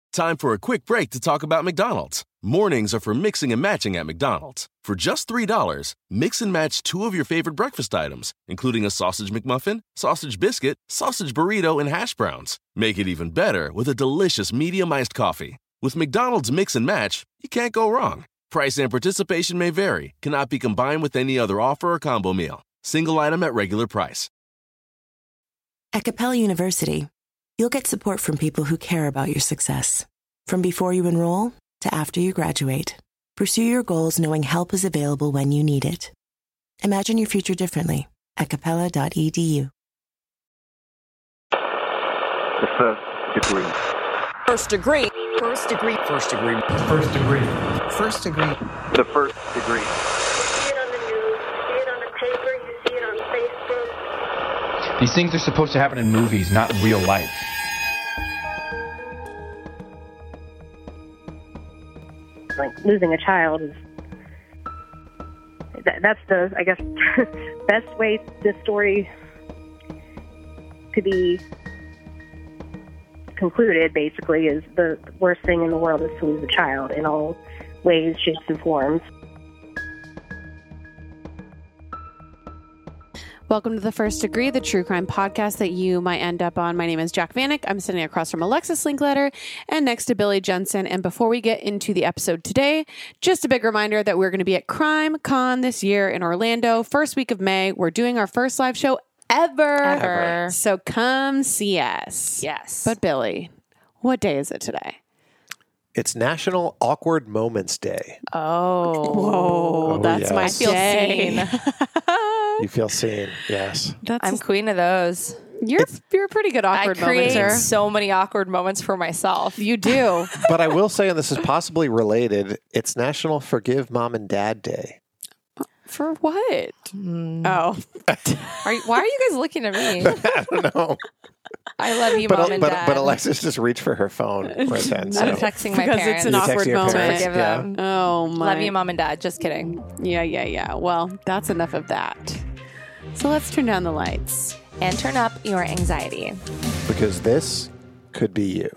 Time for a quick break to talk about McDonald's. Mornings are for mixing and matching at McDonald's. For just $3, mix and match 2 of your favorite breakfast items, including a sausage McMuffin, sausage biscuit, sausage burrito, and hash browns. Make it even better with a delicious medium iced coffee. With McDonald's Mix and Match, you can't go wrong. Price and participation may vary. Cannot be combined with any other offer or combo meal. Single item at regular price. At Capella University, you'll get support from people who care about your success. From before you enroll to after you graduate, pursue your goals knowing help is available when you need it. Imagine your future differently at capella.edu. The first degree. First degree. First degree. First degree. First degree. First degree. The first degree. You see it on the news, you see it on the paper, you see it on Facebook. These things are supposed to happen in movies, not real life. Like losing a child is that's the, I guess, best way this story to be concluded, basically, is the worst thing in the world is to lose a child in all ways, shapes, and forms. Welcome to The First Degree, the true crime podcast that you might end up on. My name is Jack Vanek. I'm sitting across from Alexis Linkletter and next to Billy Jensen. And before we get into the episode today, just a big reminder that we're going to be at Crime Con this year in Orlando. First week of May. We're doing our first live show ever. So come see us. Yes. But Billy, what day is it today? It's National Awkward Moments Day. Oh, whoa, that's yes. my I feel day. You feel seen, yes. I'm queen of those. You're a pretty good awkward I create momenter. so many awkward moments for myself. You do. But I will say, and this is possibly related, it's National Forgive Mom and Dad Day. For what? Oh. Why are you guys looking at me? I don't know. I love you, Mom and Dad. But Alexis just reached for her phone right then. So. I'm texting my Because parents. it's an You're awkward texting your moment. parents, Forgive yeah. them. Oh, my. Love you, Mom and Dad. Just kidding. Yeah. Well, that's enough of that. So let's turn down the lights. And turn up your anxiety. Because this could be you.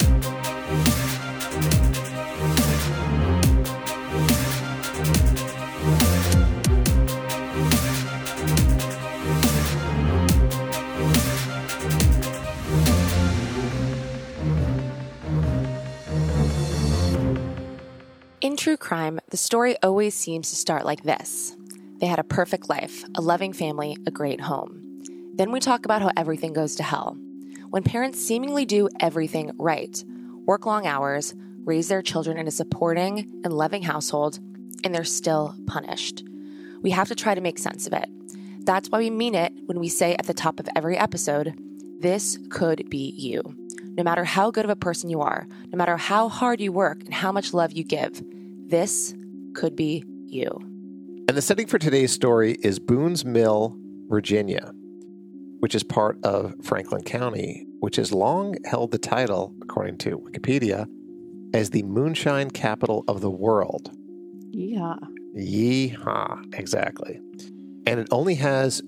In true crime, the story always seems to start like this. They had a perfect life, a loving family, a great home. Then we talk about how everything goes to hell. When parents seemingly do everything right, work long hours, raise their children in a supporting and loving household, and they're still punished. We have to try to make sense of it. That's why we mean it when we say at the top of every episode, this could be you. No matter how good of a person you are, no matter how hard you work and how much love you give, this could be you. And the setting for today's story is Boone's Mill, Virginia, which is part of Franklin County, which has long held the title, according to Wikipedia, as the moonshine capital of the world. Yeah. Yeehaw, exactly. And it only has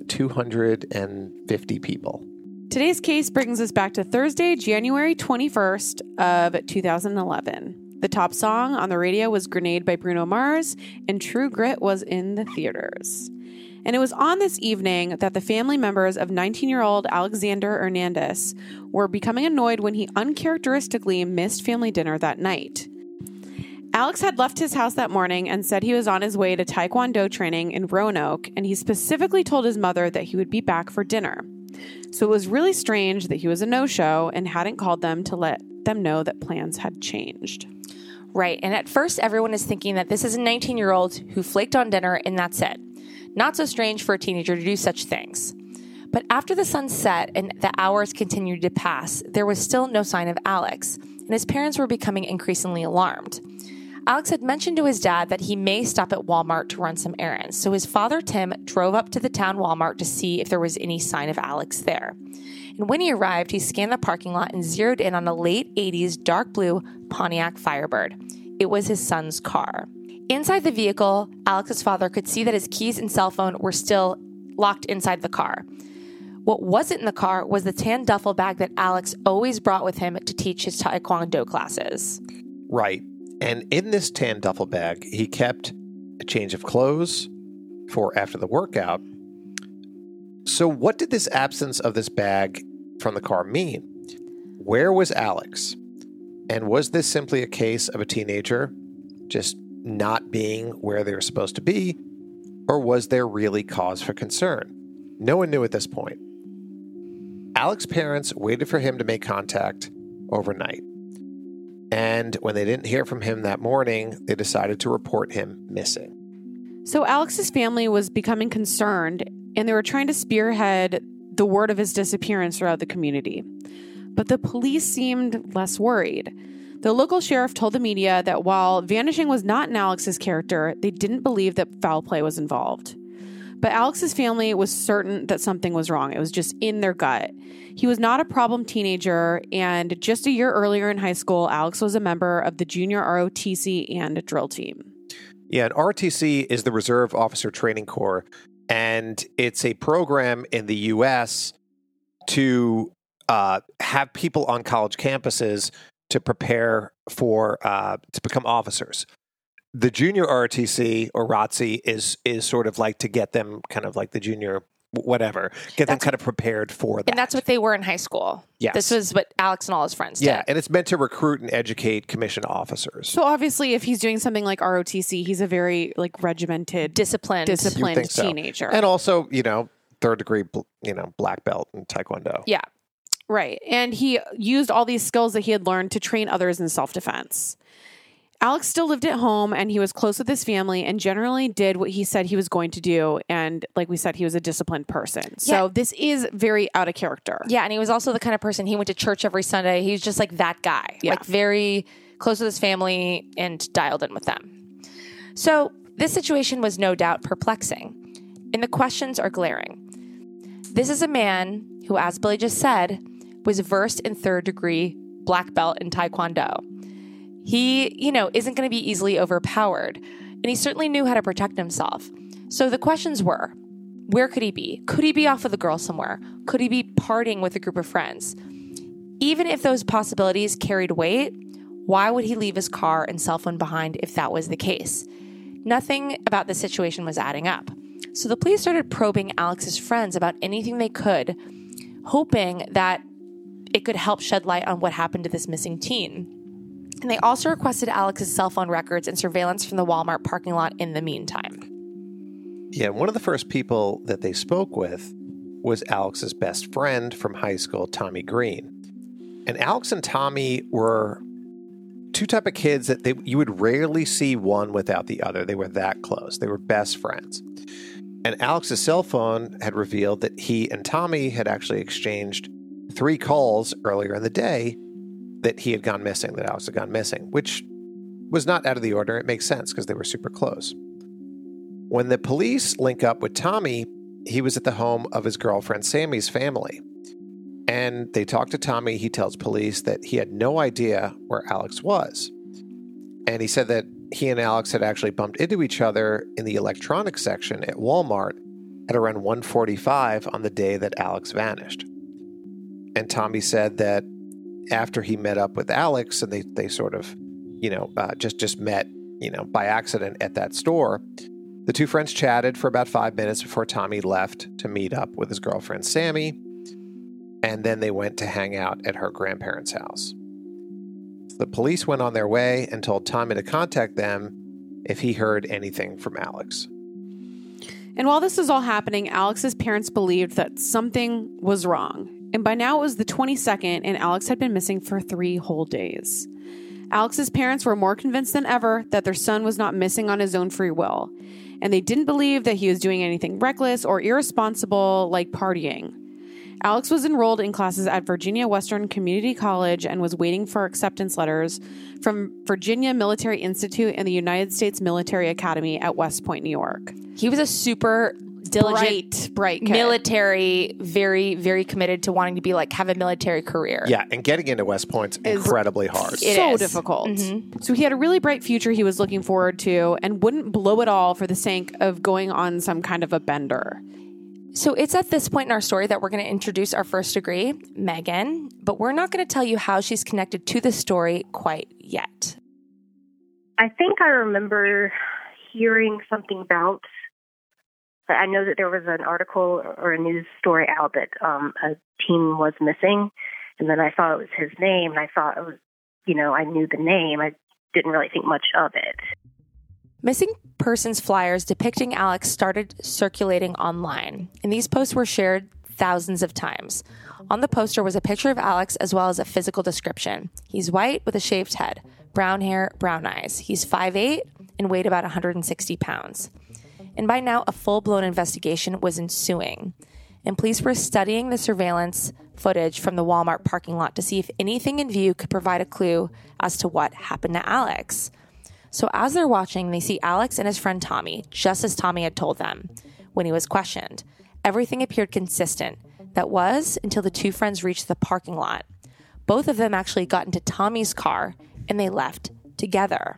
250 people. Today's case brings us back to Thursday, January 21st of 2011. The top song on the radio was Grenade by Bruno Mars, and True Grit was in the theaters. And it was on this evening that the family members of 19-year-old Alexander Hernandez were becoming annoyed when he uncharacteristically missed family dinner that night. Alex had left his house that morning and said he was on his way to Taekwondo training in Roanoke, and he specifically told his mother that he would be back for dinner. So it was really strange that he was a no-show and hadn't called them to let them know that plans had changed. Right, and at first everyone is thinking that this is a 19-year-old who flaked on dinner and that's it. Not so strange for a teenager to do such things. But after the sun set and the hours continued to pass, there was still no sign of Alex, and his parents were becoming increasingly alarmed. Alex had mentioned to his dad that he may stop at Walmart to run some errands, so his father, Tim, drove up to the town Walmart to see if there was any sign of Alex there. And when he arrived, he scanned the parking lot and zeroed in on a late 80s dark blue Pontiac Firebird. It was his son's car. Inside the vehicle, Alex's father could see that his keys and cell phone were still locked inside the car. What wasn't in the car was the tan duffel bag that Alex always brought with him to teach his Taekwondo classes. Right. And in this tan duffel bag, he kept a change of clothes for after the workout. So what did this absence of this bag from the car mean? Where was Alex? And was this simply a case of a teenager just not being where they were supposed to be? Or was there really cause for concern? No one knew at this point. Alex's parents waited for him to make contact overnight. And when they didn't hear from him that morning, they decided to report him missing. So Alex's family was becoming concerned, and they were trying to spearhead the word of his disappearance throughout the community. But the police seemed less worried. The local sheriff told the media that while vanishing was not in Alex's character, they didn't believe that foul play was involved. But Alex's family was certain that something was wrong. It was just in their gut. He was not a problem teenager, and just a year earlier in high school, Alex was a member of the junior ROTC and drill team. Yeah, and ROTC is the Reserve Officer Training Corps, and it's a program in the U.S. to have people on college campuses to prepare for to become officers. The junior ROTC or ROTC is sort of like to get them kind of like the junior whatever, them kind of prepared for that. And that's what they were in high school. Yes. This was what Alex and all his friends did. Yeah, and it's meant to recruit and educate commissioned officers. So obviously, if he's doing something like ROTC, he's a very regimented, disciplined teenager. And also, third degree, black belt in Taekwondo. Yeah, right. And he used all these skills that he had learned to train others in self-defense. Alex still lived at home, and he was close with his family and generally did what he said he was going to do. And like we said, he was a disciplined person. So this is very out of character. Yeah, and he was also the kind of person, he went to church every Sunday. He was just like that guy. Yeah. Like very close with his family and dialed in with them. So this situation was no doubt perplexing. And the questions are glaring. This is a man who, as Billy just said, was versed in third degree black belt in Taekwondo. He, isn't going to be easily overpowered, and he certainly knew how to protect himself. So the questions were, where could he be? Could he be off with a girl somewhere? Could he be partying with a group of friends? Even if those possibilities carried weight, why would he leave his car and cell phone behind if that was the case? Nothing about the situation was adding up. So the police started probing Alex's friends about anything they could, hoping that it could help shed light on what happened to this missing teen. And they also requested Alex's cell phone records and surveillance from the Walmart parking lot in the meantime. Yeah, one of the first people that they spoke with was Alex's best friend from high school, Tommy Green. And Alex and Tommy were two type of kids that you would rarely see one without the other. They were that close. They were best friends. And Alex's cell phone had revealed that he and Tommy had actually exchanged 3 calls earlier in the day that he had gone missing, that Alex had gone missing, which was not out of the order. It makes sense because they were super close. When the police link up with Tommy, he was at the home of his girlfriend Sammy's family. And they talk to Tommy. He tells police that he had no idea where Alex was. And he said that he and Alex had actually bumped into each other in the electronics section at Walmart at around 1:45 on the day that Alex vanished. And Tommy said that after he met up with Alex and they sort of, just met, by accident at that store, the two friends chatted for about 5 minutes before Tommy left to meet up with his girlfriend, Sammy. And then they went to hang out at her grandparents' house. The police went on their way and told Tommy to contact them if he heard anything from Alex. And while this was all happening, Alex's parents believed that something was wrong. And by now it was the 22nd, and Alex had been missing for 3 whole days. Alex's parents were more convinced than ever that their son was not missing on his own free will. And they didn't believe that he was doing anything reckless or irresponsible like partying. Alex was enrolled in classes at Virginia Western Community College and was waiting for acceptance letters from Virginia Military Institute and the United States Military Academy at West Point, New York. He was a super diligent, bright kid. Military, very, very committed to wanting to have a military career. Yeah, and getting into West Point's incredibly hard. So difficult. Mm-hmm. So he had a really bright future he was looking forward to and wouldn't blow it all for the sake of going on some kind of a bender. So it's at this point in our story that we're going to introduce our first degree, Megan, but we're not going to tell you how she's connected to the story quite yet. I think I remember hearing something about, I know that there was an article or a news story out that a teen was missing, and then I saw it was his name, and I thought it was, I knew the name. I didn't really think much of it. Missing persons flyers depicting Alex started circulating online, and these posts were shared thousands of times. On the poster was a picture of Alex as well as a physical description. He's white with a shaved head, brown hair, brown eyes. He's 5'8" and weighed about 160 pounds. And by now, a full-blown investigation was ensuing, and police were studying the surveillance footage from the Walmart parking lot to see if anything in view could provide a clue as to what happened to Alex. So as they're watching, they see Alex and his friend Tommy, just as Tommy had told them when he was questioned. Everything appeared consistent. That was until the two friends reached the parking lot. Both of them actually got into Tommy's car, and they left together.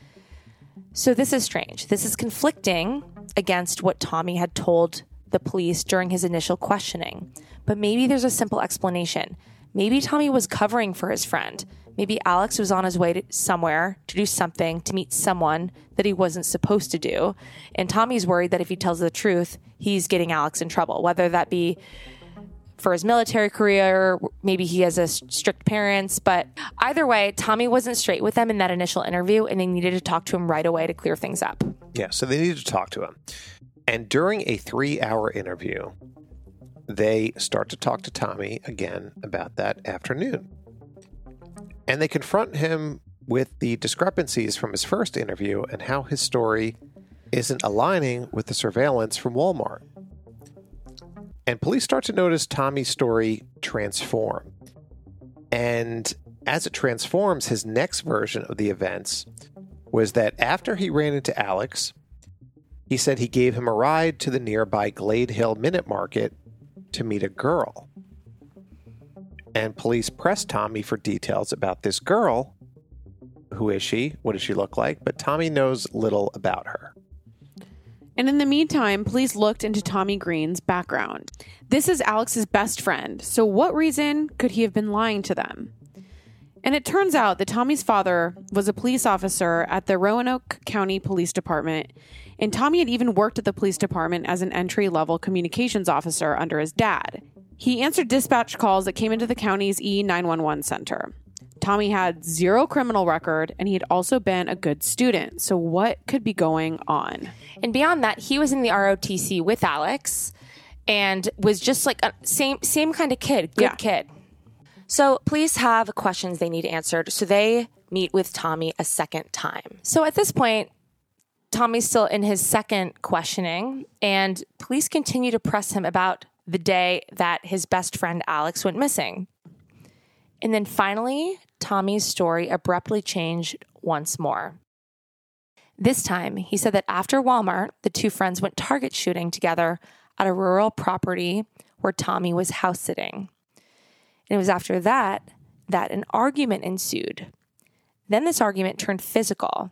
So this is strange. This is conflicting against what Tommy had told the police during his initial questioning. But maybe there's a simple explanation. Maybe Tommy was covering for his friend. Maybe Alex was on his way to somewhere to do something, to meet someone that he wasn't supposed to do. And Tommy's worried that if he tells the truth, he's getting Alex in trouble, whether that be for his military career, maybe he has a strict parents. But either way, Tommy wasn't straight with them in that initial interview, and they needed to talk to him right away to clear things up. Yeah, so they needed to talk to him. And during a 3-hour interview, they start to talk to Tommy again about that afternoon. And they confront him with the discrepancies from his first interview and how his story isn't aligning with the surveillance from Walmart. And police start to notice Tommy's story transform. And as it transforms, his next version of the events was that after he ran into Alex, he said he gave him a ride to the nearby Glade Hill Minute Market to meet a girl. And police pressed Tommy for details about this girl. Who is she? What does she look like? But Tommy knows little about her. And in the meantime, police looked into Tommy Green's background. This is Alex's best friend, so what reason could he have been lying to them? And it turns out that Tommy's father was a police officer at the Roanoke County Police Department, and Tommy had even worked at the police department as an entry-level communications officer under his dad. He answered dispatch calls that came into the county's E911 center. Tommy had zero criminal record, and he had also been a good student. So what could be going on? And beyond that, he was in the ROTC with Alex and was just like a same kind of kid, good kid. So police have questions they need answered. So they meet with Tommy a second time. So at this point, Tommy's still in his second questioning, and police continue to press him about the day that his best friend Alex went missing. And then finally, Tommy's story abruptly changed once more. This time, he said that after Walmart, the two friends went target shooting together at a rural property where Tommy was house sitting. And it was after that an argument ensued. Then this argument turned physical,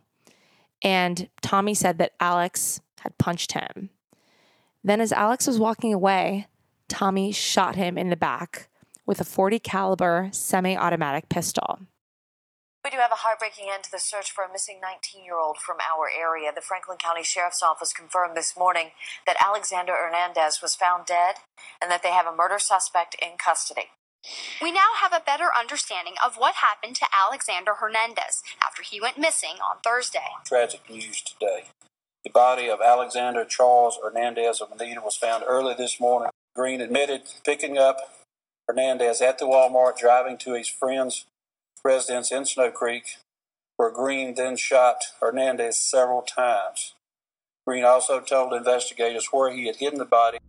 and Tommy said that Alex had punched him. Then as Alex was walking away, Tommy shot him in the back with a .40 caliber semi-automatic pistol. We do have a heartbreaking end to the search for a missing 19-year-old from our area. The Franklin County Sheriff's Office confirmed this morning that Alexander Hernandez was found dead and that they have a murder suspect in custody. We now have a better understanding of what happened to Alexander Hernandez after he went missing on Thursday. Tragic news today. The body of Alexander Charles Hernandez of Medina was found early this morning. Green admitted picking up Hernandez at the Walmart, driving to his friend's residence in Snow Creek, where Green then shot Hernandez several times. Green also told investigators where he had hidden the body.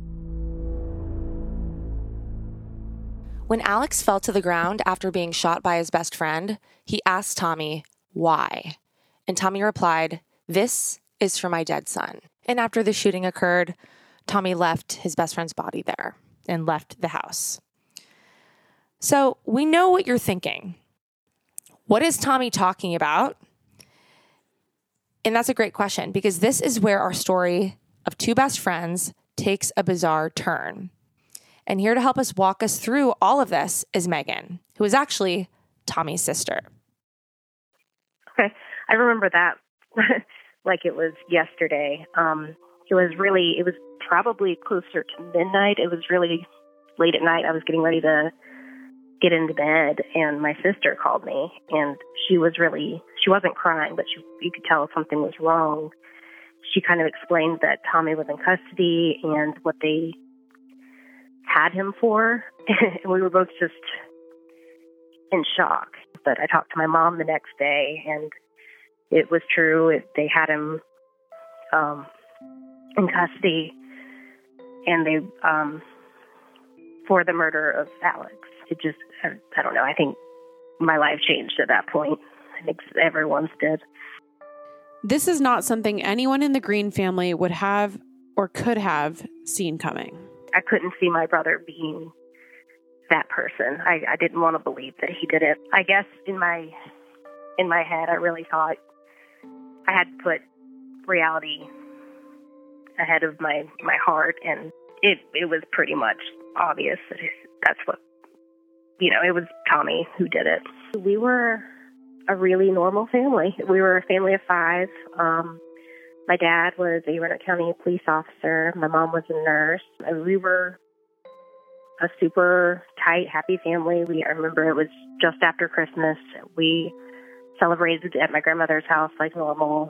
When Alex fell to the ground after being shot by his best friend, he asked Tommy, why? And Tommy replied, "This is for my dead son." And after the shooting occurred, Tommy left his best friend's body there and left the house. So we know what you're thinking. What is Tommy talking about? And that's a great question, because this is where our story of two best friends takes a bizarre turn. And here to help us walk us through all of this is Megan, who is actually Tommy's sister. Okay. I remember that like it was yesterday. It was probably closer to midnight. It was really late at night. I was getting ready to get into bed, and my sister called me, and she wasn't crying, but you could tell something was wrong. She kind of explained that Tommy was in custody and what they had him for, and we were both just in shock. But I talked to my mom the next day, and it was true. They had him in custody, and they for the murder of Alex. It just, I don't know. I think my life changed at that point. I think everyone's did. This is not something anyone in the Green family would have or could have seen coming. I couldn't see my brother being that person. I didn't want to believe that he did it. I guess in my head, I really thought I had to put reality ahead of my heart, and it was pretty much obvious that that's what, it was Tommy who did it. We were a really normal family. We were a family of 5. My dad was a Roanoke County police officer. My mom was a nurse. And we were a super tight, happy family. I remember it was just after Christmas. We celebrated at my grandmother's house like normal.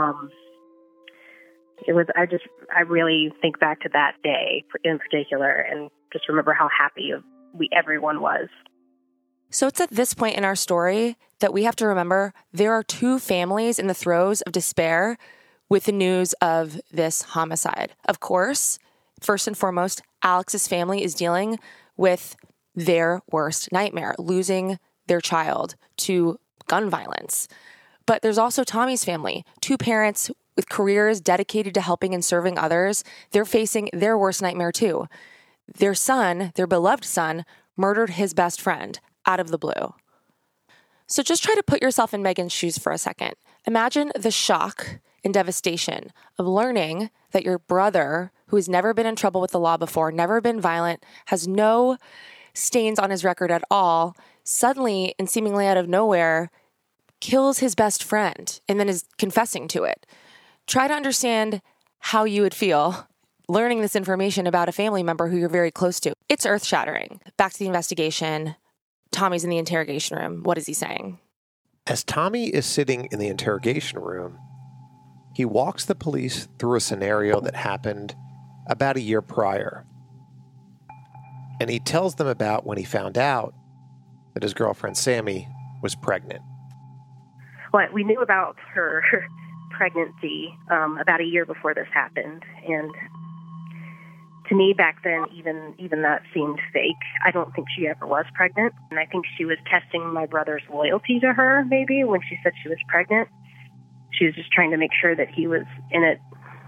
I really think back to that day in particular and just remember how happy everyone was. So it's at this point in our story that we have to remember there are 2 families in the throes of despair with the news of this homicide. Of course, first and foremost, Alex's family is dealing with their worst nightmare, losing their child to gun violence. But there's also Tommy's family, 2 parents with careers dedicated to helping and serving others. They're facing their worst nightmare too. Their son, their beloved son, murdered his best friend out of the blue. So just try to put yourself in Megan's shoes for a second. Imagine the shock and devastation of learning that your brother, who has never been in trouble with the law before, never been violent, has no stains on his record at all, suddenly and seemingly out of nowhere, kills his best friend and then is confessing to it. Try to understand how you would feel learning this information about a family member who you're very close to. It's earth-shattering. Back to the investigation. Tommy's in the interrogation room. What is he saying? As Tommy is sitting in the interrogation room, he walks the police through a scenario that happened about a year prior. And he tells them about when he found out that his girlfriend Sammy was pregnant. Well, we knew about her pregnancy about a year before this happened, and to me back then even that seemed fake. I don't think she ever was pregnant, and I think she was testing my brother's loyalty to her maybe when she said she was pregnant. She was just trying to make sure that he was in it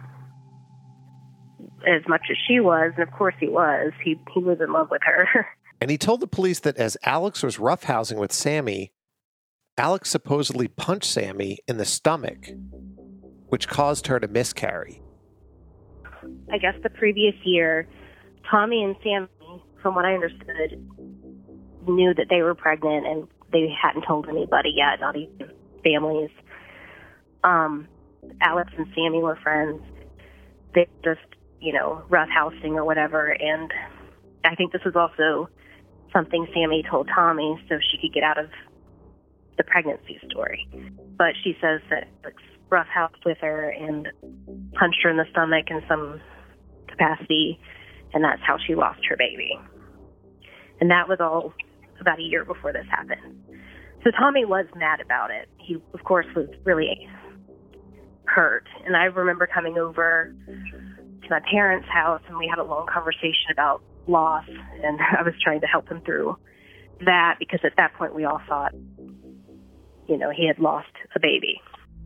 as much as she was, and of course he was. He was in love with her. And he told the police that as Alex was roughhousing with Sammy, Alex supposedly punched Sammy in the stomach, which caused her to miscarry. I guess the previous year, Tommy and Sammy, from what I understood, knew that they were pregnant and they hadn't told anybody yet, not even families. Alex and Sammy were friends. They just, roughhousing or whatever. And I think this was also something Sammy told Tommy so she could get out of the pregnancy story. But she says that Alex roughhoused with her and punched her in the stomach in some capacity, and that's how she lost her baby. And that was all about a year before this happened. So Tommy was mad about it. He, of course, was really hurt. And I remember coming over to my parents' house, and we had a long conversation about loss, and I was trying to help him through that because at that point we all thought, he had lost a baby.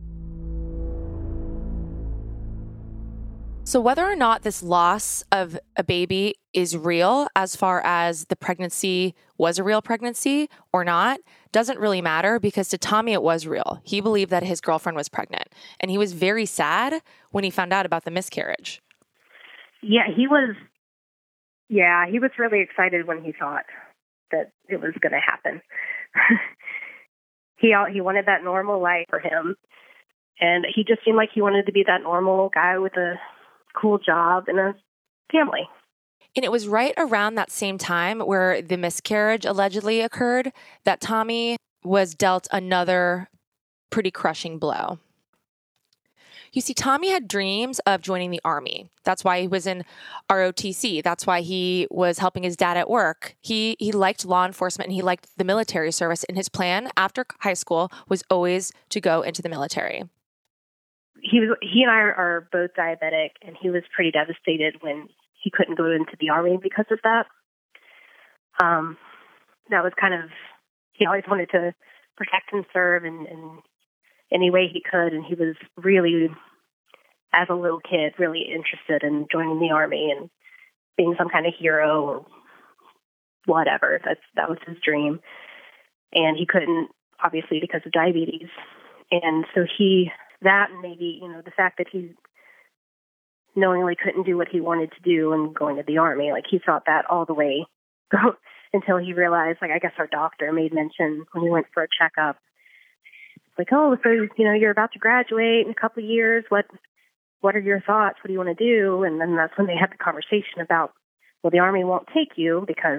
So whether or not this loss of a baby is real, as far as the pregnancy was a real pregnancy or not, doesn't really matter because to Tommy it was real. He believed that his girlfriend was pregnant, and he was very sad when he found out about the miscarriage. Yeah, he was really excited when he thought that it was going to happen. He wanted that normal life for him, and he just seemed like he wanted to be that normal guy with a cool job and a family. And it was right around that same time where the miscarriage allegedly occurred that Tommy was dealt another pretty crushing blow. You see, Tommy had dreams of joining the Army. That's why he was in ROTC. That's why he was helping his dad at work. He liked law enforcement and he liked the military service. And his plan after high school was always to go into the military. He and I are both diabetic, and he was pretty devastated when he couldn't go into the Army because of that. That was kind of, he always wanted to protect and serve in any way he could, and he was really, as a little kid, really interested in joining the Army and being some kind of hero or whatever. That was his dream. And he couldn't, obviously, because of diabetes. And so that and maybe, the fact that he knowingly couldn't do what he wanted to do and going to the Army, like he thought that all the way until he realized, like, I guess our doctor made mention when he went for a checkup, like, oh, so, you're about to graduate in a couple of years. What are your thoughts? What do you want to do? And then that's when they had the conversation about, well, the Army won't take you because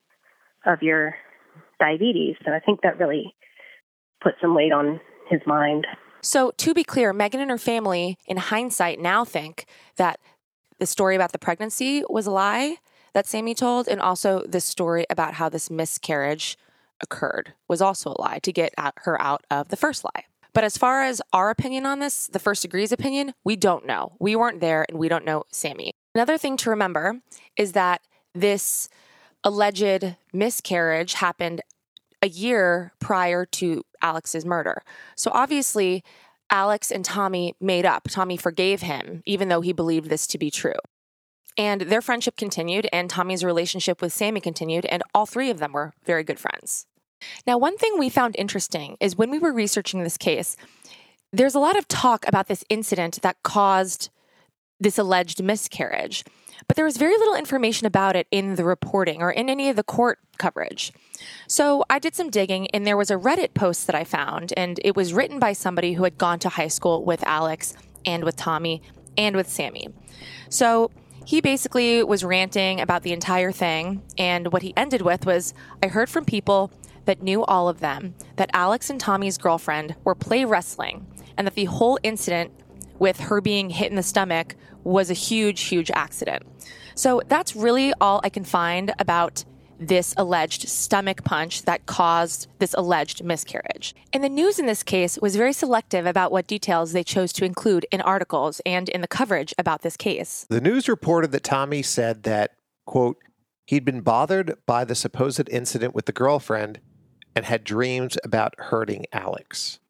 of your diabetes. And I think that really put some weight on his mind. So to be clear, Megan and her family, in hindsight, now think that the story about the pregnancy was a lie that Sammy told, and also the story about how this miscarriage occurred was also a lie to get her out of the first lie. But as far as our opinion on this, the First Degree's opinion, we don't know. We weren't there and we don't know Sammy. Another thing to remember is that this alleged miscarriage happened a year prior to Alex's murder. So obviously, Alex and Tommy made up. Tommy forgave him, even though he believed this to be true. And their friendship continued, and Tommy's relationship with Sammy continued, and all three of them were very good friends. Now, one thing we found interesting is when we were researching this case, there's a lot of talk about this incident that caused this alleged miscarriage, but there was very little information about it in the reporting or in any of the court coverage. So I did some digging, and there was a Reddit post that I found, and it was written by somebody who had gone to high school with Alex and with Tommy and with Sammy. So he basically was ranting about the entire thing, and what he ended with was, I heard from people that knew all of them that Alex and Tommy's girlfriend were play wrestling, and that the whole incident with her being hit in the stomach was a huge, huge accident. So that's really all I can find about this alleged stomach punch that caused this alleged miscarriage. And the news in this case was very selective about what details they chose to include in articles and in the coverage about this case. The news reported that Tommy said that, quote, he'd been bothered by the supposed incident with the girlfriend and had dreams about hurting Alex.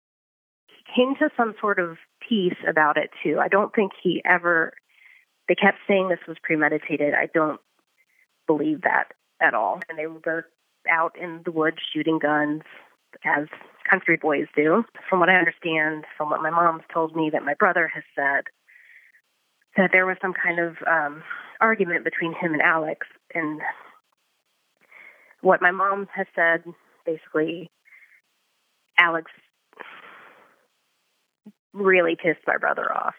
He came to some sort of peace about it, too. I don't think they kept saying this was premeditated. I don't believe that at all. And they were both out in the woods shooting guns, as country boys do. From what I understand, from what my mom's told me that my brother has said, that there was some kind of argument between him and Alex. And what my mom has said, basically, Alex really pissed my brother off.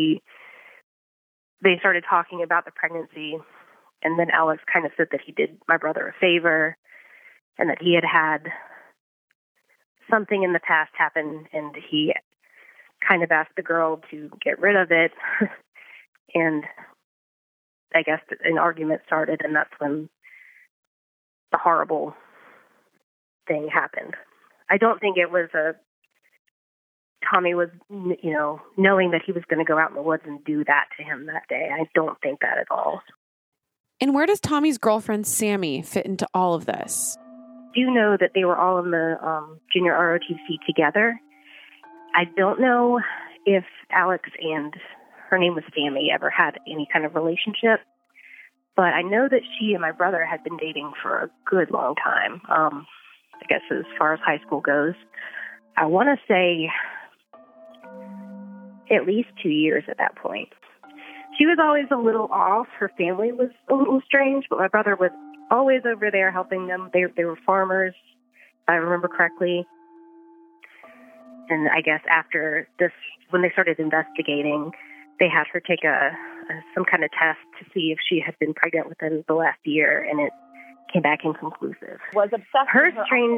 They started talking about the pregnancy, and then Alex kind of said that he did my brother a favor and that he had something in the past happen, and he kind of asked the girl to get rid of it. And I guess an argument started, and that's when the horrible thing happened. I don't think it was Tommy was, knowing that he was going to go out in the woods and do that to him that day. I don't think that at all. And where does Tommy's girlfriend, Sammy, fit into all of this? I do know that they were all in the junior ROTC together. I don't know if Alex and her name was Sammy ever had any kind of relationship, but I know that she and my brother had been dating for a good long time. I guess as far as high school goes, I want to say at least 2 years at that point. She was always a little off. Her family was a little strange, but my brother was always over there helping them. They were farmers, if I remember correctly. And I guess after this, when they started investigating, they had her take some kind of test to see if she had been pregnant within the last year, and it came back inconclusive. Was obsessed with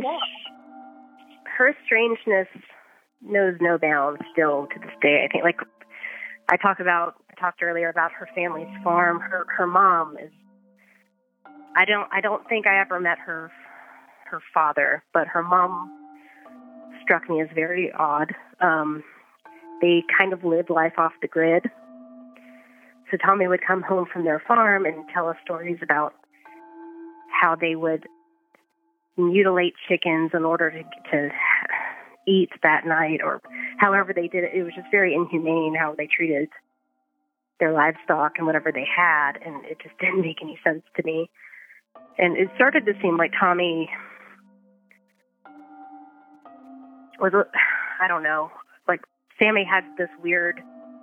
her strangeness knows no bounds still to this day. I think, like I talked earlier about her family's farm. Her mom is. I don't think I ever met her father, but her mom struck me as very odd. They kind of lived life off the grid. So Tommy would come home from their farm and tell us stories about how they would mutilate chickens in order to eat that night, or however they did it. It was just very inhumane how they treated their livestock and whatever they had, and it just didn't make any sense to me. And it started to seem like Tommy was, I don't know, like Sammy had this weird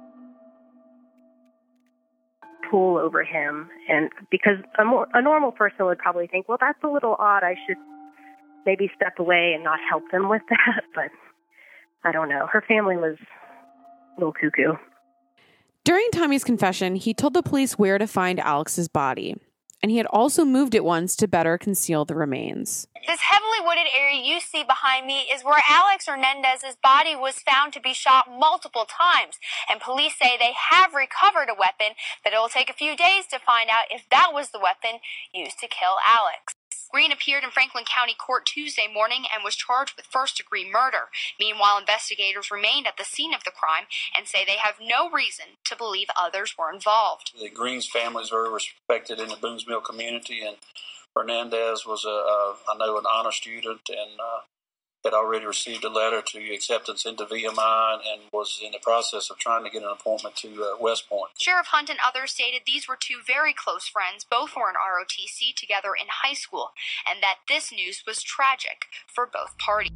pull over him, and because a normal person would probably think, well, that's a little odd, I should maybe step away and not help them with that, but I don't know. Her family was a little cuckoo. During Tommy's confession, he told the police where to find Alex's body, and he had also moved it once to better conceal the remains. This heavily wooded area you see behind me is where Alex Hernandez's body was found to be shot multiple times, and police say they have recovered a weapon, but it will take a few days to find out if that was the weapon used to kill Alex. Green appeared in Franklin County Court Tuesday morning and was charged with first-degree murder. Meanwhile, investigators remained at the scene of the crime and say they have no reason to believe others were involved. The Green's family is very respected in the Boones Mill community, and Hernandez was, I know, an honor student and had already received a letter to acceptance into VMI and was in the process of trying to get an appointment to West Point. Sheriff Hunt and others stated these were two very close friends. Both were in ROTC together in high school, and that this news was tragic for both parties.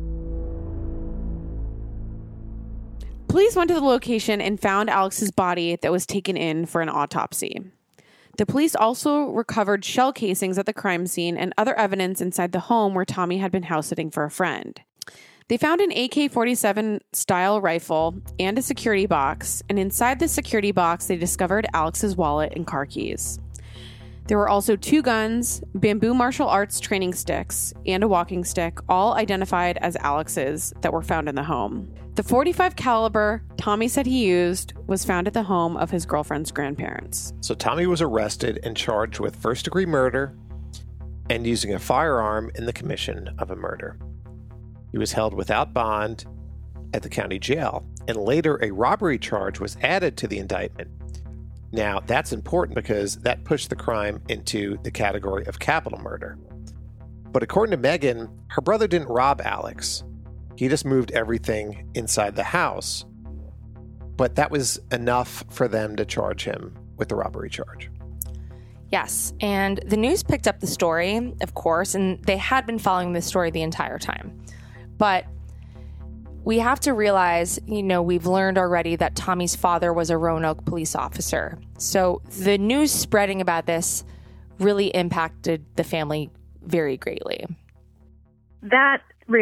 Police went to the location and found Alex's body that was taken in for an autopsy. The police also recovered shell casings at the crime scene and other evidence inside the home where Tommy had been house sitting for a friend. They found an AK-47 style rifle and a security box, and inside the security box they discovered Alex's wallet and car keys. There were also 2 guns, bamboo martial arts training sticks, and a walking stick, all identified as Alex's, that were found in the home. The .45 caliber Tommy said he used was found at the home of his girlfriend's grandparents. So Tommy was arrested and charged with first-degree murder and using a firearm in the commission of a murder. He was held without bond at the county jail, and later a robbery charge was added to the indictment. Now, that's important because that pushed the crime into the category of capital murder. But according to Megan, her brother didn't rob Alex. He just moved everything inside the house. But that was enough for them to charge him with the robbery charge. Yes, and the news picked up the story, of course, and they had been following this story the entire time. But we have to realize, we've learned already that Tommy's father was a Roanoke police officer. So the news spreading about this really impacted the family very greatly. That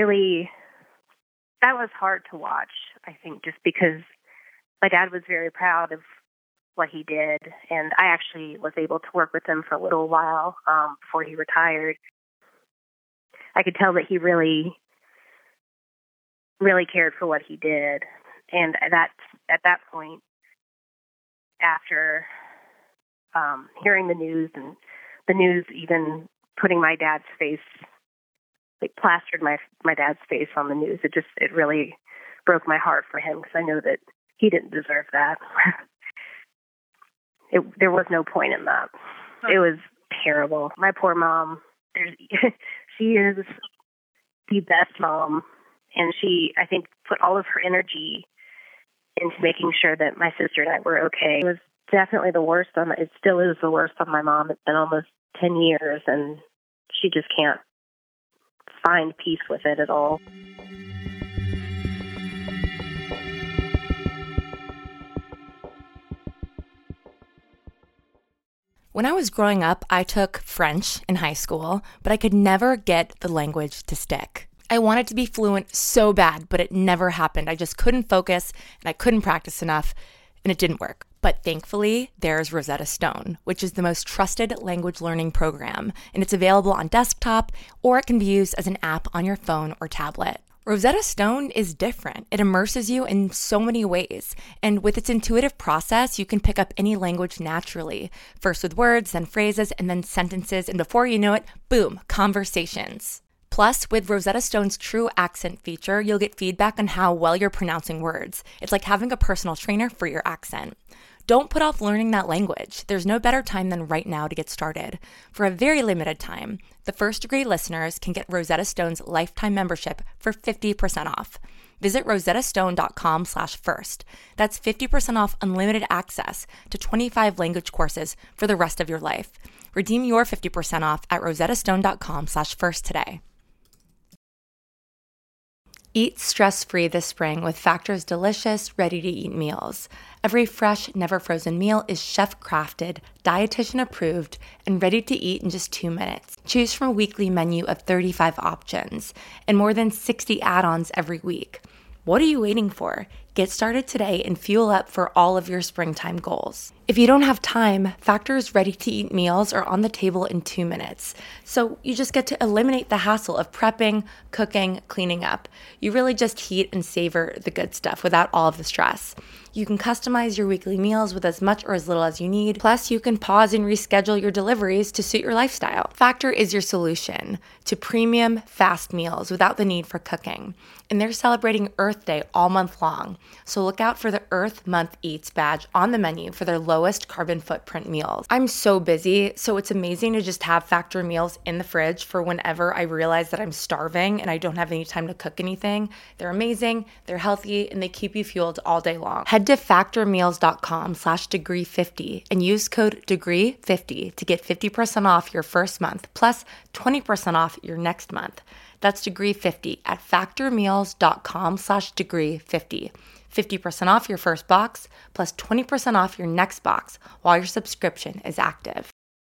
was hard to watch, I think, just because my dad was very proud of what he did, and I actually was able to work with him for a little while before he retired. I could tell that he really, really cared for what he did, and at that point, after hearing the news, and the news even putting my dad's face, plastered my dad's face on the news. It really broke my heart for him because I know that he didn't deserve that. There was no point in that. It was terrible. My poor mom, she is the best mom, and she, I think, put all of her energy into making sure that my sister and I were okay. It was definitely the worst it still is the worst on my mom. It's been almost 10 years, and she just can't find peace with it at all. When I was growing up, I took French in high school, but I could never get the language to stick. I wanted to be fluent so bad, but it never happened. I just couldn't focus and I couldn't practice enough, and it didn't work. But thankfully, there's Rosetta Stone, which is the most trusted language learning program, and it's available on desktop, or it can be used as an app on your phone or tablet. Rosetta Stone is different. It immerses you in so many ways, and with its intuitive process, you can pick up any language naturally, first with words, then phrases, and then sentences, and before you know it, boom, conversations. Plus, with Rosetta Stone's True Accent feature, you'll get feedback on how well you're pronouncing words. It's like having a personal trainer for your accent. Don't put off learning that language. There's no better time than right now to get started. For a very limited time, the First Degree listeners can get Rosetta Stone's lifetime membership for 50% off. Visit rosettastone.com/first. That's 50% off unlimited access to 25 language courses for the rest of your life. Redeem your 50% off at rosettastone.com/first today. Eat stress-free this spring with Factor's delicious, ready-to-eat meals. Every fresh, never-frozen meal is chef-crafted, dietitian-approved, and ready to eat in just 2 minutes. Choose from a weekly menu of 35 options and more than 60 add-ons every week. What are you waiting for? Get started today and fuel up for all of your springtime goals. If you don't have time, Factor's ready-to-eat meals are on the table in 2 minutes. So you just get to eliminate the hassle of prepping, cooking, cleaning up. You really just heat and savor the good stuff without all of the stress. You can customize your weekly meals with as much or as little as you need. Plus, you can pause and reschedule your deliveries to suit your lifestyle. Factor is your solution to premium, fast meals without the need for cooking. And they're celebrating Earth Day all month long. So look out for the Earth Month Eats badge on the menu for their lowest carbon footprint meals. I'm so busy, so it's amazing to just have Factor meals in the fridge for whenever I realize that I'm starving and I don't have any time to cook anything. They're amazing, they're healthy, and they keep you fueled all day long. Head to factormeals.com/degree50 and use code degree50 to get 50% off your first month plus 20% off your next month. That's degree50 at factormeals.com/degree50. 50% off your first box plus 20% off your next box while your subscription is active.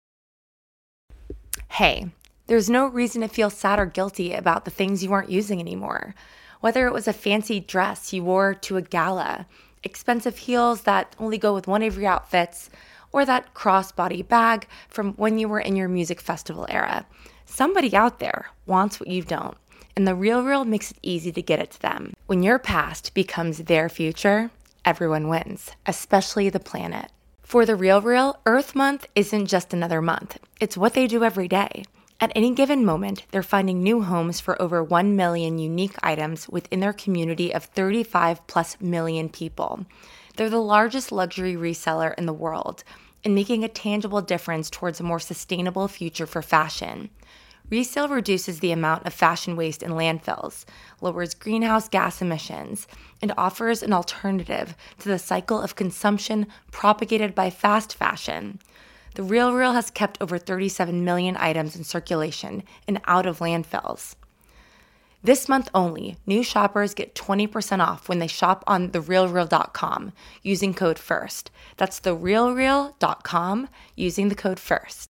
Hey, there's no reason to feel sad or guilty about the things you aren't using anymore. Whether it was a fancy dress you wore to a gala, expensive heels that only go with one of your outfits, or that crossbody bag from when you were in your music festival era. Somebody out there wants what you don't, and The RealReal makes it easy to get it to them. When your past becomes their future, everyone wins, especially the planet. For The RealReal, Earth Month isn't just another month. It's what they do every day. At any given moment, they're finding new homes for over 1 million unique items within their community of 35+ million people. They're the largest luxury reseller in the world and making a tangible difference towards a more sustainable future for fashion. Resale reduces the amount of fashion waste in landfills, lowers greenhouse gas emissions, and offers an alternative to the cycle of consumption propagated by fast fashion. The RealReal has kept over 37 million items in circulation and out of landfills. This month only, new shoppers get 20% off when they shop on therealreal.com using code FIRST. That's therealreal.com using the code FIRST.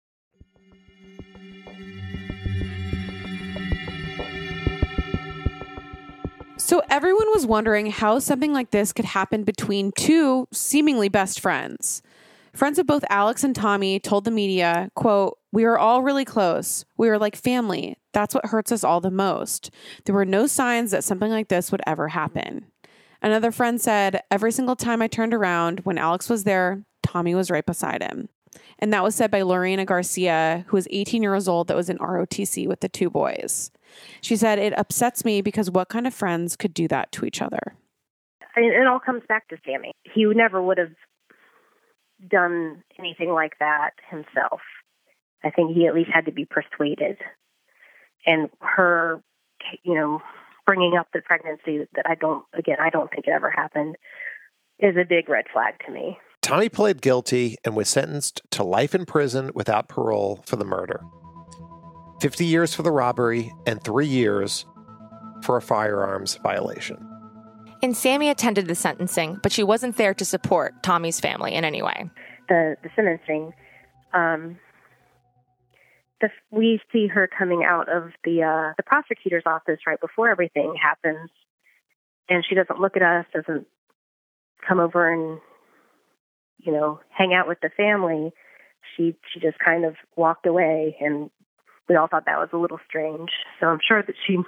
So everyone was wondering how something like this could happen between two seemingly best friends. Friends of both Alex and Tommy told the media, quote, "We were all really close. We were like family. That's what hurts us all the most. There were no signs that something like this would ever happen." Another friend said, "Every single time I turned around when Alex was there, Tommy was right beside him." And that was said by Lorena Garcia, who was 18 years old, that was in ROTC with the two boys. She said, "It upsets me because what kind of friends could do that to each other?" I mean, it all comes back to Sammy. He never would have done anything like that himself. I think he at least had to be persuaded. And her, bringing up the pregnancy that I don't think it ever happened, is a big red flag to me. Tommy pled guilty and was sentenced to life in prison without parole for the murder. 50 years for the robbery and 3 years for a firearms violation. And Sammy attended the sentencing, but she wasn't there to support Tommy's family in any way. The sentencing, we see her coming out of the prosecutor's office right before everything happens, and she doesn't look at us, doesn't come over and, you know, hang out with the family. She just kind of walked away, and we all thought that was a little strange. So I'm sure that she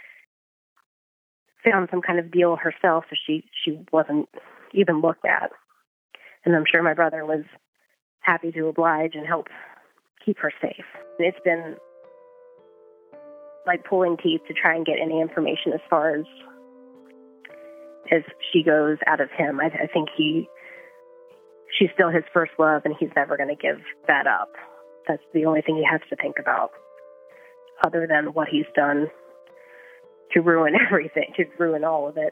found some kind of deal herself, so she wasn't even looked at. And I'm sure my brother was happy to oblige and help keep her safe. It's been like pulling teeth to try and get any information as far as she goes out of him. I think she's still his first love, and he's never going to give that up. That's the only thing he has to think about, other than what he's done to ruin everything, to ruin all of it.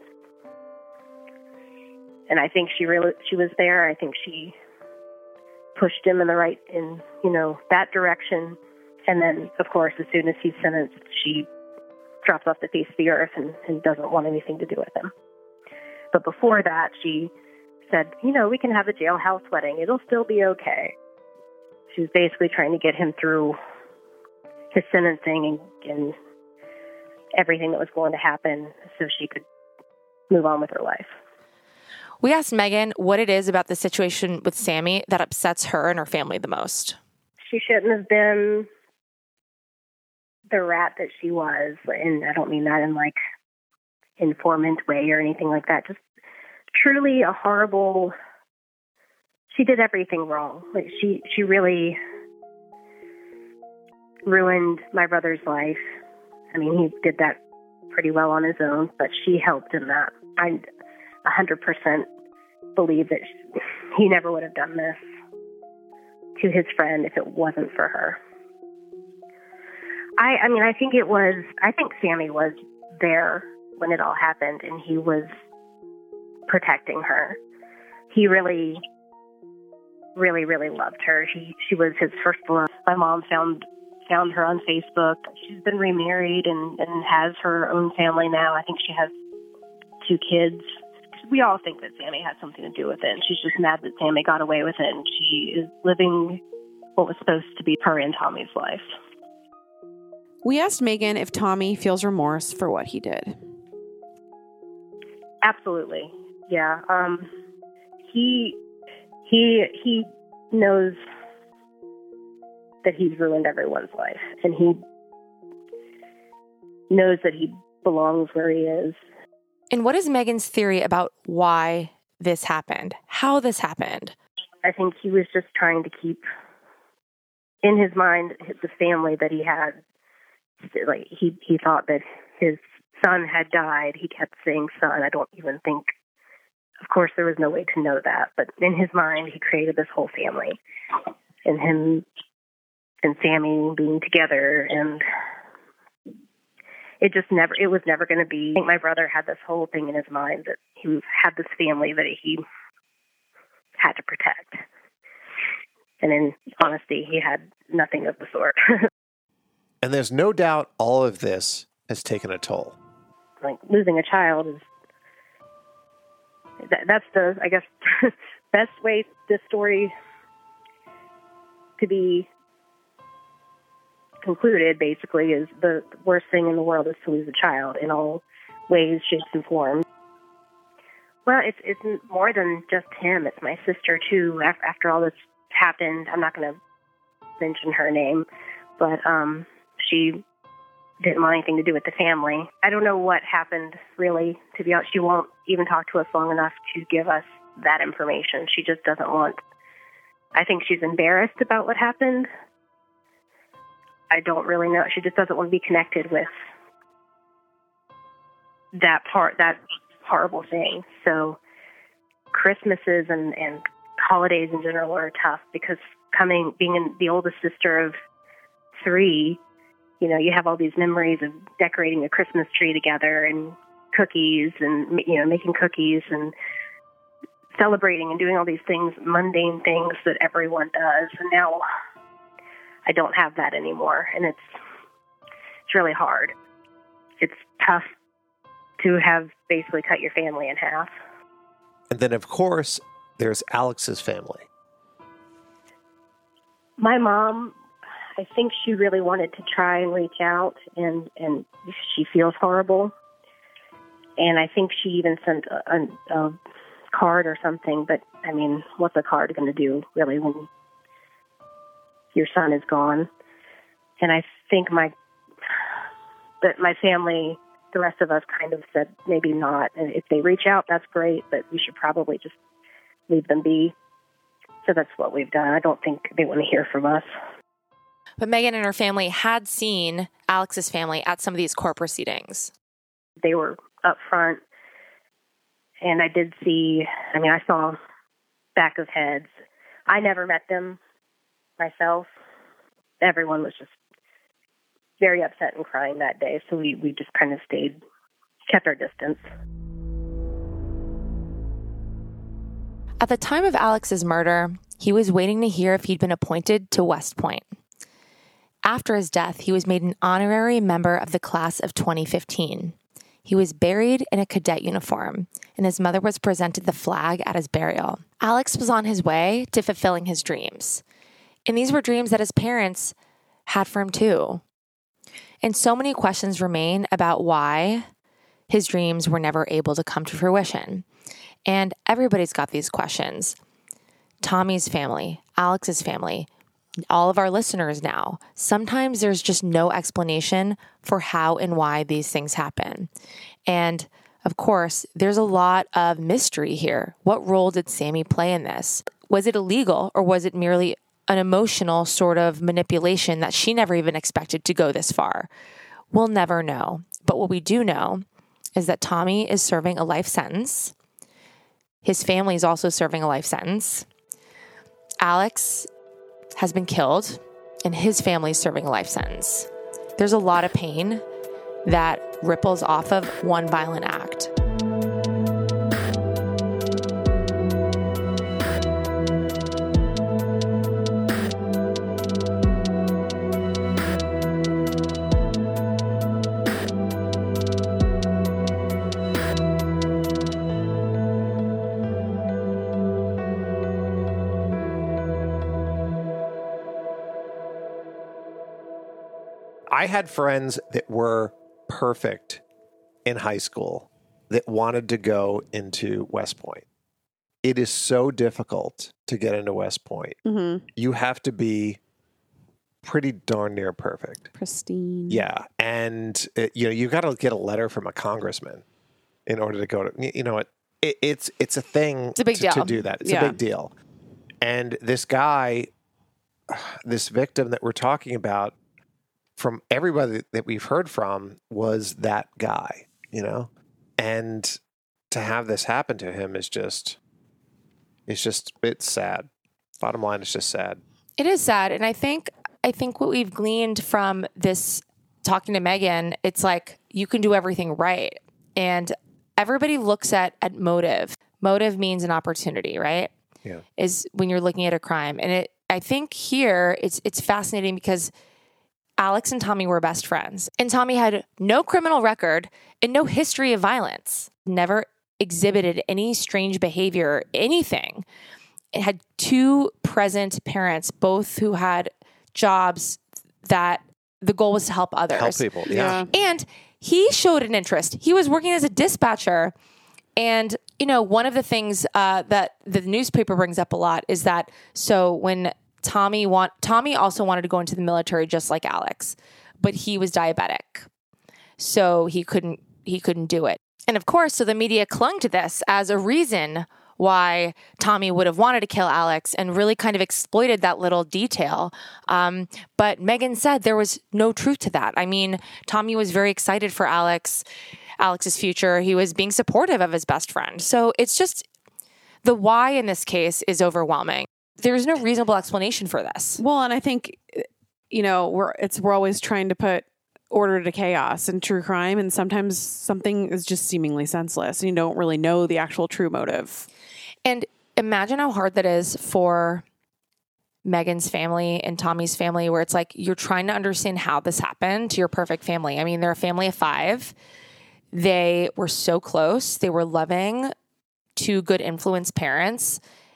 And I think she was there. I think she pushed him in that direction. And then, of course, as soon as he's sentenced, she drops off the face of the earth and doesn't want anything to do with him. But before that, she said, we can have a jailhouse wedding. It'll still be okay. She was basically trying to get him through his sentencing and everything that was going to happen so she could move on with her life. We asked Megan what it is about the situation with Sammy that upsets her and her family the most. She shouldn't have been the rat that she was, and I don't mean that in like informant way or anything like that. Just truly a horrible. She did everything wrong. Like she really ruined my brother's life. I mean, he did that pretty well on his own, but she helped in that. I 100% believe that he never would have done this to his friend if it wasn't for her. I think Sammy was there when it all happened, and he was protecting her. He really, really, really loved her. She was his first love. My mom found her on Facebook. She's been remarried and has her own family now. I think she has 2 kids. We all think that Sammy had something to do with it, and she's just mad that Sammy got away with it, and she is living what was supposed to be her and Tommy's life. We asked Megan if Tommy feels remorse for what he did. Absolutely. Yeah. He knows that he's ruined everyone's life, and he knows that he belongs where he is. And what is Megan's theory about why this happened? How this happened? I think he was just trying to keep in his mind the family that he had. Like he thought that his son had died. He kept saying son. I don't even think, of course, there was no way to know that. But in his mind, he created this whole family. And him and Sammy being together, and it was never going to be. I think my brother had this whole thing in his mind that he had this family that he had to protect. And in honesty, he had nothing of the sort. And there's no doubt all of this has taken a toll. Like losing a child that's the, I guess, best way this story to be concluded, basically, is the worst thing in the world is to lose a child in all ways, shapes, and forms. Well, it's more than just him. It's my sister, too. After all this happened, I'm not going to mention her name, but she didn't want anything to do with the family. I don't know what happened, really, to be honest. She won't even talk to us long enough to give us that information. She just doesn't want. I think she's embarrassed about what happened. I don't really know. She just doesn't want to be connected with that horrible thing. So Christmases and holidays in general are tough because being the oldest sister of 3, you have all these memories of decorating a Christmas tree together and cookies and, making cookies and celebrating and doing all these things, mundane things that everyone does. And now I don't have that anymore. And it's really hard. It's tough to have basically cut your family in half. And then, of course, there's Alex's family. My mom, I think she really wanted to try and reach out, and she feels horrible. And I think she even sent a card or something. But, I mean, what's a card going to do, really, when your son is gone? And I think my family, the rest of us kind of said maybe not. And if they reach out, that's great, but we should probably just leave them be. So that's what we've done. I don't think they want to hear from us. But Megan and her family had seen Alex's family at some of these court proceedings. They were up front, and I saw back of heads. I never met them myself. Everyone was just very upset and crying that day, so we just kind of kept our distance. At the time of Alex's murder, he was waiting to hear if he'd been appointed to West Point. After his death, he was made an honorary member of the class of 2015. He was buried in a cadet uniform, and his mother was presented the flag at his burial. Alex was on his way to fulfilling his dreams. And these were dreams that his parents had for him too. And so many questions remain about why his dreams were never able to come to fruition. And everybody's got these questions. Tommy's family, Alex's family, all of our listeners now. Sometimes there's just no explanation for how and why these things happen. And of course, there's a lot of mystery here. What role did Sammy play in this? Was it illegal, or was it merely an emotional sort of manipulation that she never even expected to go this far? We'll never know. But what we do know is that Tommy is serving a life sentence. His family is also serving a life sentence. Alex has been killed, and his family is serving a life sentence. There's a lot of pain that ripples off of one violent act. I had friends that were perfect in high school that wanted to go into West Point. It is so difficult to get into West Point. Mm-hmm. You have to be pretty darn near perfect. Pristine. Yeah. And, you've got to get a letter from a congressman in order to go to, you know what? It's a thing. It's a big deal to do that. It's a big deal. And this guy, this victim that we're talking about, from everybody that we've heard from, was that guy, and to have this happen to him is it's sad. Bottom line, it's just sad. It is sad. And I think what we've gleaned from this talking to Megan, it's like you can do everything right. And everybody looks at motive. Motive means an opportunity, right? Yeah. Is when you're looking at a crime. And I think here it's fascinating because Alex and Tommy were best friends. And Tommy had no criminal record and no history of violence. Never exhibited any strange behavior, anything. It had two present parents, both who had jobs that the goal was to help others. Help people, yeah. And he showed an interest. He was working as a dispatcher. And, one of the things that the newspaper brings up a lot is that, so when Tommy also wanted to go into the military just like Alex, but he was diabetic. So he couldn't do it. And of course, so the media clung to this as a reason why Tommy would have wanted to kill Alex and really kind of exploited that little detail. But Megan said there was no truth to that. I mean, Tommy was very excited for Alex's future. He was being supportive of his best friend. So it's just the why in this case is overwhelming. There's no reasonable explanation for this. Well, and I think, we're always trying to put order to chaos in true crime. And sometimes something is just seemingly senseless and you don't really know the actual true motive. And imagine how hard that is for Megan's family and Tommy's family, where it's like, you're trying to understand how this happened to your perfect family. I mean, they're a family of 5. They were so close. They were loving, 2 good influence parents.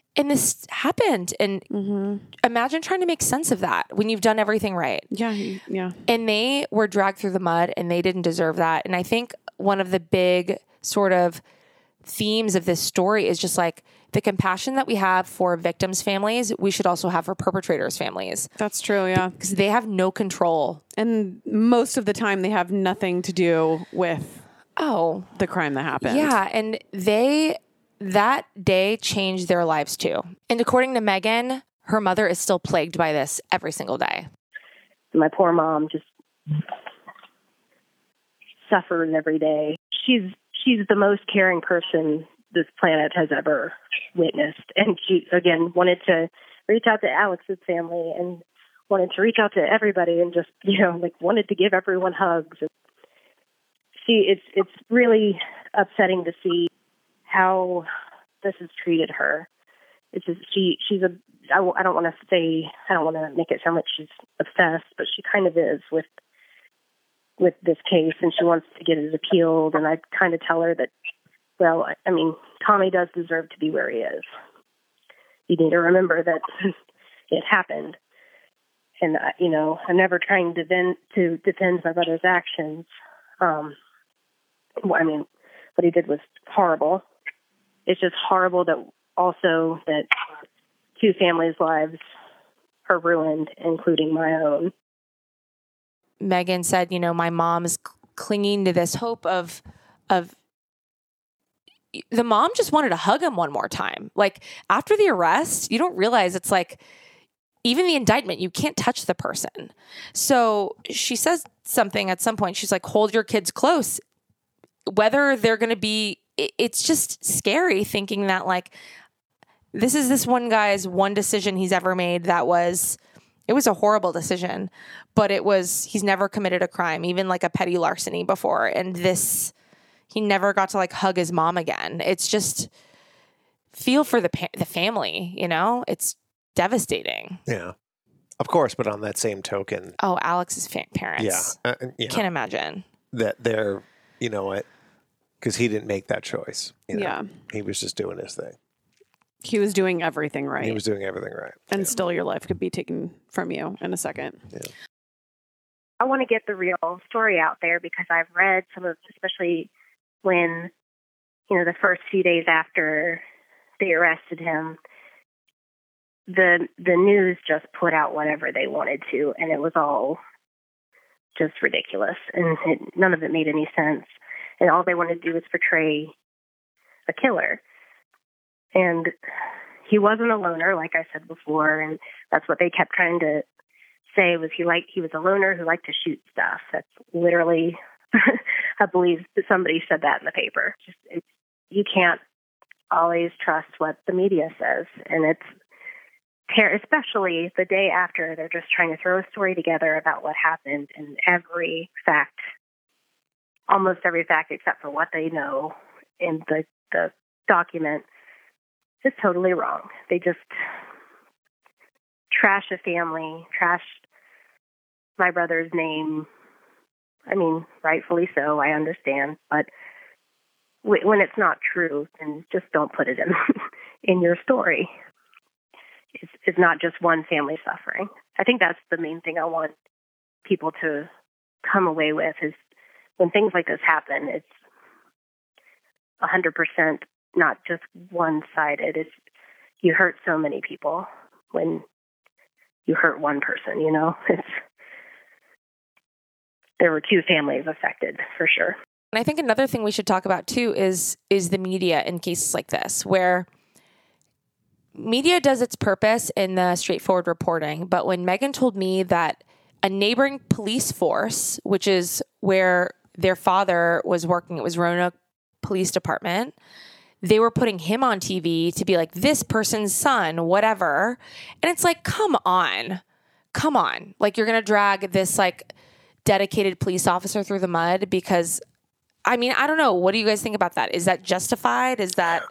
And this happened. And imagine trying to make sense of that when you've done everything right. Yeah. Yeah. And they were dragged through the mud, and they didn't deserve that. And I think one of the big sort of themes of this story is just like the compassion that we have for victims' families, we should also have for perpetrators' families. That's true, yeah. Because they have no control. And most of the time they have nothing to do with the crime that happened. Yeah, and that day changed their lives too. And according to Megan, her mother is still plagued by this every single day. My poor mom just suffers every day. She's the most caring person this planet has ever witnessed. And she, again, wanted to reach out to Alex's family and wanted to reach out to everybody and just, wanted to give everyone hugs. It's really upsetting to see how this has treated her. It's just, I don't want to make it sound like she's obsessed, but she kind of is with this case, and she wants to get it appealed. And I kind of tell her that, well, I mean, Tommy does deserve to be where he is. You need to remember that it happened. And, I'm never trying to defend my brother's actions. What he did was horrible. It's just horrible that two families' lives are ruined, including my own. Megan said, my mom is clinging to this hope of the mom just wanted to hug him one more time. Like after the arrest, you don't realize it's like, even the indictment, you can't touch the person. So she says something at some point. She's like, hold your kids close. Whether they're going to be, it's just scary thinking that like, this is this one guy's one decision he's ever made it was a horrible decision, but he's never committed a crime, even like a petty larceny before. And he never got to like hug his mom again. It's just feel for the family, it's devistating. Yeah, of course. But on that same token. Oh, Alex's parents. Yeah. Can't imagine. That they're, because he didn't make that choice. Yeah. He was just doing his thing. He was doing everything right. He was doing everything right. And still your life could be taken from you in a second. Yeah. I want to get the real story out there because I've read some of, especially when, the first few days after they arrested him, the news just put out whatever they wanted to, and it was all just ridiculous. And none of it made any sense. And all they wanted to do was portray a killer. And he wasn't a loner, like I said before, and that's what they kept trying to say was he was a loner who liked to shoot stuff. That's literally, I believe that somebody said that in the paper. You can't always trust what the media says, and especially the day after, they're just trying to throw a story together about what happened, and almost every fact except for what they know in the document is totally wrong. They just trash a family, trash my brother's name. I mean, rightfully so, I understand. But when it's not true, then just don't put it in your story. It's not just one family suffering. I think that's the main thing I want people to come away with is when things like this happen, it's 100% not just one-sided. You hurt so many people when you hurt one person, there were two families affected for sure. And I think another thing we should talk about too is the media in cases like this, where media does its purpose in the straightforward reporting. But when Megan told me that a neighboring police force, which is where their father was working, it was Roanoke Police Department, they were putting him on TV to be like this person's son, whatever. And it's like, come on. Like you're going to drag this like dedicated police officer through the mud because, I don't know. What do you guys think about that? Is that justified? Is that...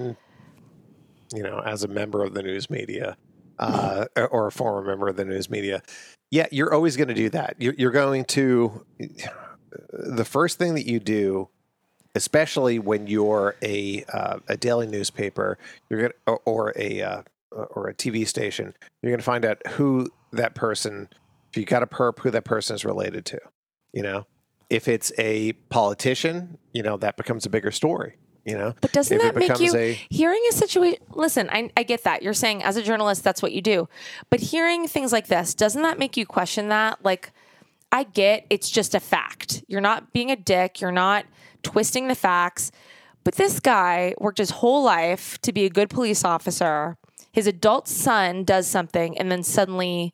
as a member of the news media or a former member of the news media, yeah, you're always going to do that. You're going to... The first thing that you do especially when you're a daily newspaper, you're gonna or a TV station, you're gonna find out who that person. If you got a perp, who that person is related to. You know, if it's a politician, you know, that becomes a bigger story. You know, but doesn't that make you hearing a situation? Listen, I get that you're saying as a journalist that's what you do, but hearing things like this, doesn't that make you question that? Like, I get it's just a fact. You're not being a dick. You're not twisting the facts. But this guy worked his whole life to be a good police officer. His adult son does something, and then suddenly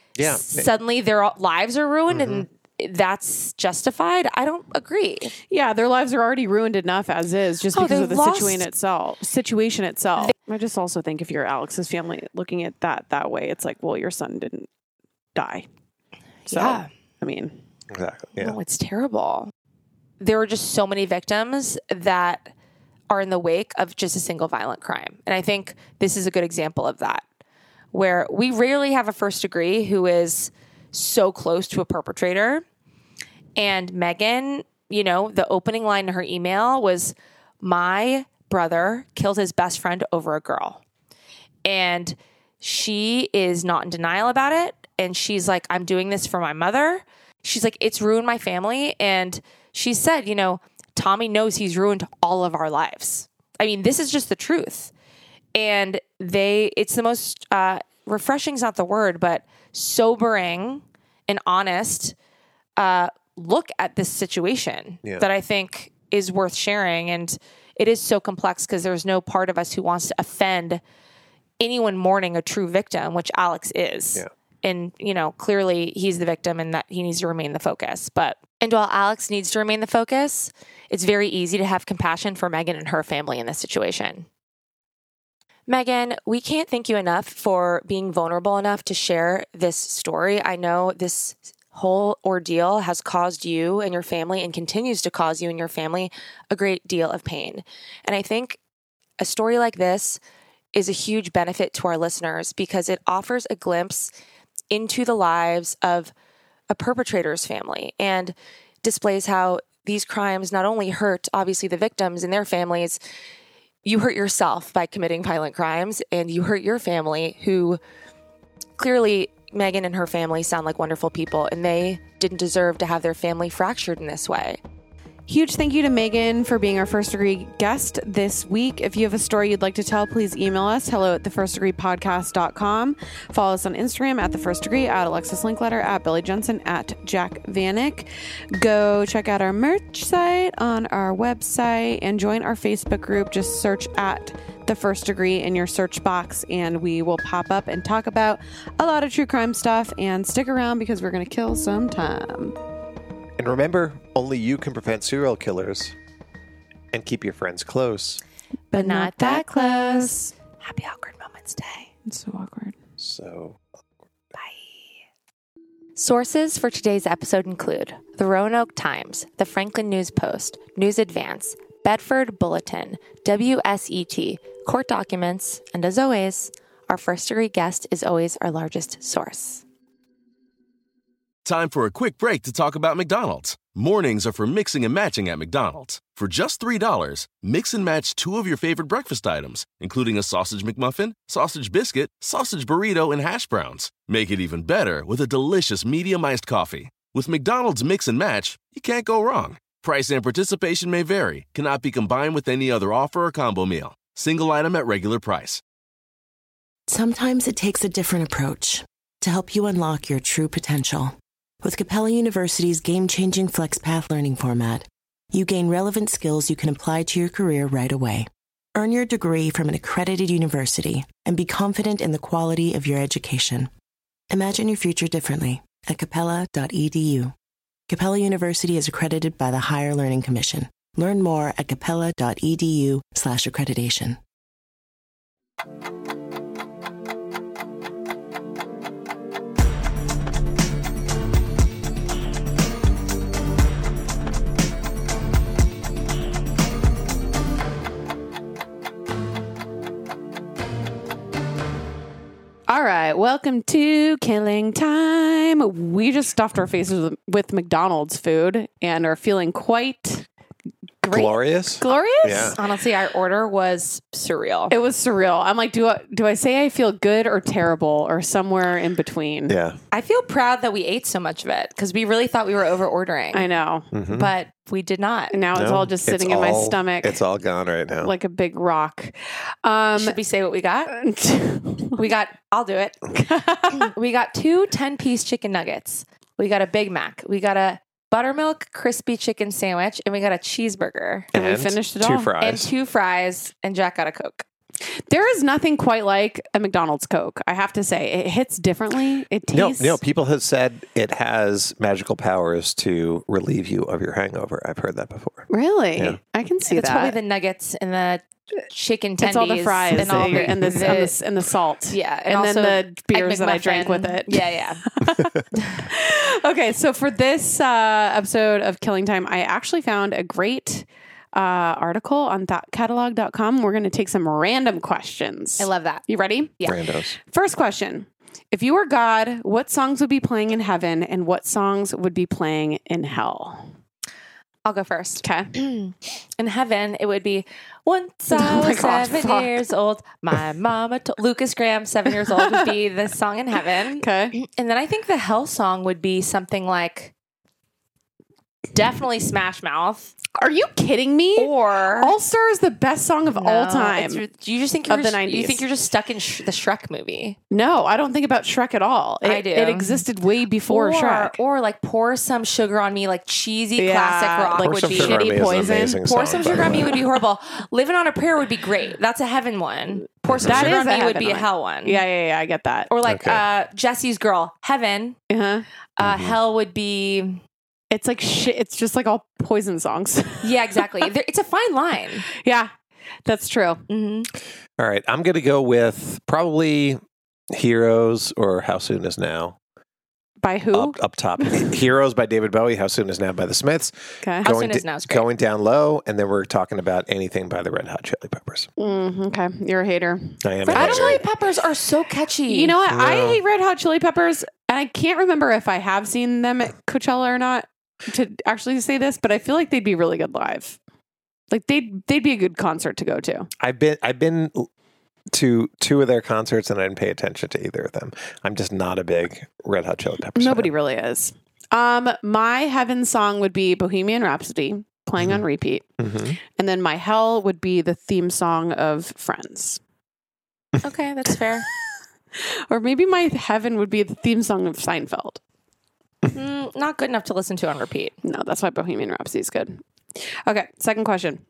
their lives are ruined, and that's justified. I don't agree. Yeah, their lives are already ruined enough as is, just because of the situation itself. I just also think if you're Alex's family looking at that way, it's like, well, your son didn't die. So, yeah. I mean, exactly. Yeah. No, it's terrible. There were just so many victims that are in the wake of just a single violent crime. And I think this is a good example of that, where we rarely have a first degree who is so close to a perpetrator. And Megan, you know, the opening line in her email was, my brother killed his best friend over a girl. And she is not in denial about it. And she's like, I'm doing this for my mother. She's like, it's ruined my family. And she said, you know, Tommy knows he's ruined all of our lives. I mean, this is just the truth. And it's the most refreshing is not the word, but sobering and honest look at this situation that I think is worth sharing. And it is so complex because there's no part of us who wants to offend anyone mourning a true victim, which Alex is. Yeah. And, you know, clearly he's the victim and that he needs to remain the focus. And while Alex needs to remain the focus, it's very easy to have compassion for Megan and her family in this situation. Megan, we can't thank you enough for being vulnerable enough to share this story. I know this whole ordeal has caused you and your family and continues to cause you and your family a great deal of pain. And I think a story like this is a huge benefit to our listeners because it offers a glimpse into the lives of a perpetrator's family and displays how these crimes not only hurt, obviously, the victims and their families. You hurt yourself by committing violent crimes, and you hurt your family, who clearly Megan and her family sound like wonderful people, and they didn't deserve to have their family fractured in this way. Huge thank you to Megan for being our First Degree guest this week. If you have a story you'd like to tell, please email us, hello@thefirstdegreepodcast.com. Follow us on Instagram @thefirstdegree, @Alexis Linkletter, @BillyJensen, @JackVanek. Go check out our merch site on our website and join our Facebook group. Just search @The First Degree in your search box and we will pop up and talk about a lot of true crime stuff. And stick around because we're going to kill some time. And remember, only you can prevent serial killers and keep your friends close. But not that close. Happy Awkward Moments Day. It's so awkward. So bye. Sources for today's episode include the Roanoke Times, the Franklin News Post, News Advance, Bedford Bulletin, WSET, court documents, and as always, our first degree guest is always our largest source. Time for a quick break to talk about McDonald's. Mornings are for mixing and matching at McDonald's. For just $3, mix and match 2 of your favorite breakfast items, including a sausage McMuffin, sausage biscuit, sausage burrito, and hash browns. Make it even better with a delicious medium iced coffee. With McDonald's Mix and Match, you can't go wrong. Price and participation may vary, cannot be combined with any other offer or combo meal. Single item at regular price. Sometimes it takes a different approach to help you unlock your true potential. With Capella University's game-changing FlexPath learning format, you gain relevant skills you can apply to your career right away. Earn your degree from an accredited university and be confident in the quality of your education. Imagine your future differently at capella.edu. Capella University is accredited by the Higher Learning Commission. Learn more at capella.edu/accreditation. All right, welcome to Killing Time. We just stuffed our faces with McDonald's food and are feeling quite Glorious. Glorious? Yeah. Honestly, our order was surreal. It was surreal. I'm like, do I say I feel good or terrible or somewhere in between? Yeah. I feel proud that we ate so much of it because we really thought we were over ordering. I know. Mm-hmm. But we did not. And now it's all just sitting in my stomach. It's all gone right now. Like a big rock. Should we say what we got? I'll do it. We got 2 10-piece chicken nuggets. We got a Big Mac. We got a buttermilk crispy chicken sandwich. And we got a cheeseburger. And we finished it all. 2 fries. And 2 fries. And Jack got a Coke. There is nothing quite like a McDonald's Coke. I have to say, it hits differently. It tastes. No. People have said it has magical powers to relieve you of your hangover. I've heard that before. Really? Yeah. I can see It's that. probably the nuggets and the chicken tendies. It's all the fries and, all and the salt. Yeah. And then also the beers Egg that I drank McMuffin. with it. Yeah. Okay, so for this episode of Killing Time, I actually found a great article on thoughtcatalog.com. We're going to take some random questions. I love that. You ready? Yeah. Randos. First question. If you were God, what songs would be playing in heaven and what songs would be playing in hell? I'll go first. Okay. In heaven, it would be once I Oh my was God, 7 fuck. years old. My mama told Lucas Graham, 7 years old, would be the song in heaven. Okay. And then I think the hell song would be something like definitely Smash Mouth. Are you kidding me? Or All Star is the best song of all time. You just think Of you're the just, 90s. You think you're just stuck in the Shrek movie. No, I don't think about Shrek at all. I do. It existed way before Shrek. Or like Pour Some Sugar on Me, like cheesy Yeah, classic rock like would Some be Sugar on Me Shitty is an Poison. amazing Pour song, Some by Sugar the on Me way. would be horrible. Living on a Prayer would be great. That's a heaven one. Pour Some That Sugar is on a Me would heaven be a one. hell one. Yeah, I get that. Or like Okay. Jesse's Girl, Heaven. Uh-huh. Hell would be... It's like shit. It's just like all Poison songs. Yeah, exactly. It's a fine line. Yeah, that's true. Mm-hmm. All right. I'm going to go with probably Heroes or How Soon Is Now. By who? Up top. Heroes by David Bowie. How Soon Is Now by the Smiths. Okay. How Soon Is Now is great. Going down low. And then we're talking about anything by the Red Hot Chili Peppers. Okay, you're a hater. I am. Red a Hot hater. Chili Peppers are so catchy. You know what? I No. hate Red Hot Chili Peppers, and I can't remember if I have seen them at Coachella or not to actually say this, but I feel like they'd be really good live. Like they'd be a good concert to go to. I've been to 2 of their concerts and I didn't pay attention to either of them. I'm just not a big Red Hot Chili Peppers Nobody fan. really is. My heaven song would be Bohemian Rhapsody playing on repeat. Mm-hmm. And then my hell would be the theme song of Friends. Okay, that's fair. Or maybe my heaven would be the theme song of Seinfeld. Not good enough to listen to on repeat. No, that's why Bohemian Rhapsody is good. Okay, second question.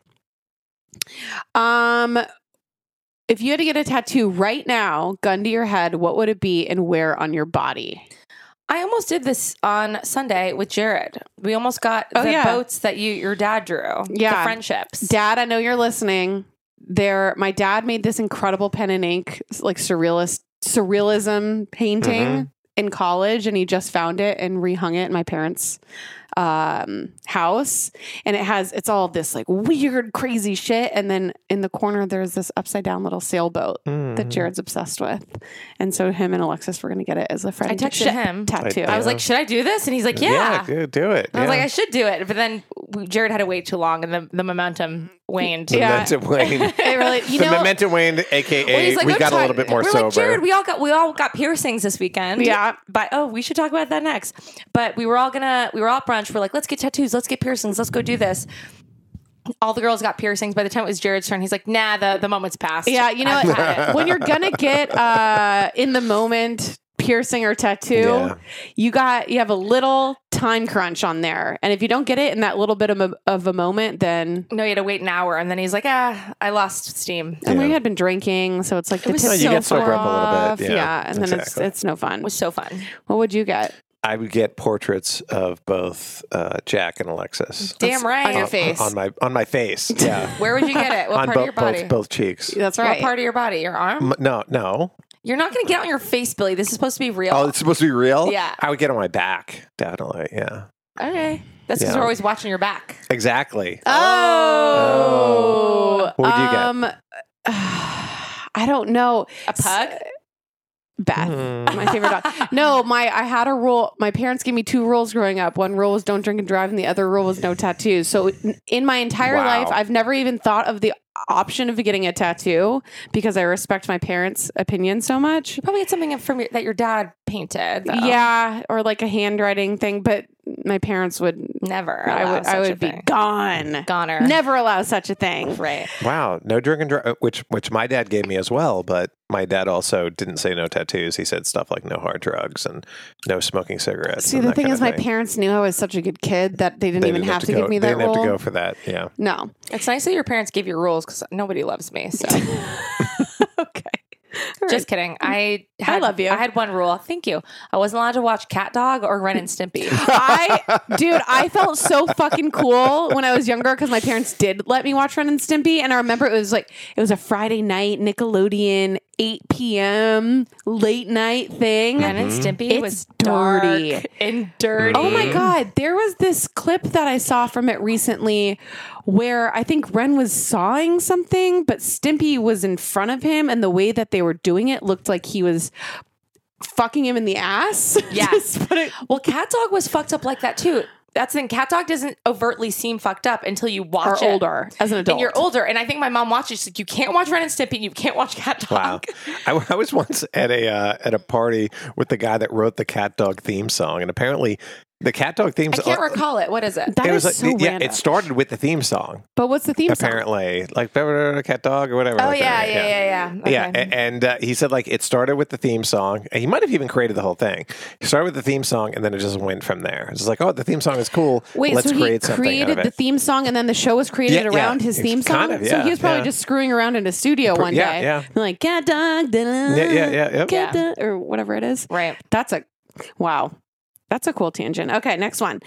If you had to get a tattoo right now, gun to your head, what would it be and where on your body? I almost did this on Sunday with Jared. We almost got the boats that your dad drew. Yeah. The friendships. Dad, I know you're listening. My dad made this incredible pen and ink, like surrealism painting in college, and he just found it and rehung it in my parents' house. And it's all this like weird, crazy shit. And then in the corner, there's this upside down little sailboat that Jared's obsessed with. And so him and Alexis were going to get it as a I friendship texted him. tattoo. I was like, should I do this? And he's like, yeah. Do it. I was like, I should do it. But then Jared had to wait too long and the momentum waned. Momentum waned. It really, The momentum waned, aka like, we "Go got a talk-" little bit more We're sober. like, Jared, we all got piercings this weekend. Yeah. But we should talk about that next. But we were all at brunch. We're like, let's get tattoos, let's get piercings, let's go do this. All the girls got piercings. By the time it was Jared's turn, he's like, nah, the moment's passed. Yeah, you know I've what? had it. When you're gonna get in the moment piercing or tattoo, you have a little time crunch on there, and if you don't get it in that little bit of a moment, then No, you had to wait an hour, and then he's like, I lost steam. and we had been drinking, so it's like the was tips so you get sober up a little off. bit. Yeah, and then exactly. it's no fun. It was so fun. What would you get? I would get portraits of both Jack and Alexis. Damn right. On your face. On my face. Yeah. Where would you get it? What on part of your body? both cheeks. That's What right. part of your body? Your arm? No. You're not going to get it on your face, Billy. This is supposed to be real. Oh, it's supposed to be real? Yeah. I would get on my back. Definitely. Yeah. Okay. That's because Yeah. we're always watching your back. Exactly. Oh. What would you get? I don't know. A pug? Beth, my favorite dog. No, I had a rule. My parents gave me 2 rules growing up. One rule was don't drink and drive, and the other rule was no tattoos. So in my entire life, I've never even thought of the option of getting a tattoo because I respect my parents' opinion so much. You probably had something from that your dad painted, though. Yeah, or like a handwriting thing, but my parents would never. I would be goner. Never allow such a thing. Right. Wow. No drink and drive, which my dad gave me as well, but my dad also didn't say no tattoos. He said stuff like no hard drugs and no smoking cigarettes. See, the thing is, my parents knew I was such a good kid that they didn't even have to give me that rule. They didn't have to go for that. Yeah. No. It's nice that your parents gave you rules because nobody loves me. So. Okay. Just kidding. I love you. I had one rule. Thank you. I wasn't allowed to watch Cat Dog or Ren and Stimpy. I felt so fucking cool when I was younger because my parents did let me watch Ren and Stimpy, and I remember it was a Friday night Nickelodeon 8 p.m. late night thing. Ren and Stimpy was dirty and dirty. Oh my God. There was this clip that I saw from it recently where I think Ren was sawing something, but Stimpy was in front of him, and the way that they were doing it looked like he was fucking him in the ass. Yeah. Well, Cat Dog was fucked up like that too. That's the thing. Cat Dog doesn't overtly seem fucked up until you watch it. Older, as an adult. And you're older. And I think my mom watched it. She's like, you can't watch Ren and Stimpy and you can't watch Cat Dog. Wow. I was once at a party with the guy that wrote the Cat Dog theme song, and apparently the Cat Dog theme song. I can't recall it. What is it? That is so random. It started with the theme song. But what's the theme song? Apparently, like Cat Dog or whatever. Oh, like yeah. Okay. Yeah, and he said like it started with the theme song. He might have even created the whole thing. He started with the theme song, and then it just went from there. It's just like, oh, the theme song is cool. Wait, let's so create he something out of created it. the theme song, and then the show was created around his theme song? Kind of, so he was probably just screwing around in a studio one day. Yeah. Like, Cat Dog, Cat Dog, or whatever it is. Right. Wow. That's a cool tangent. Okay, next one.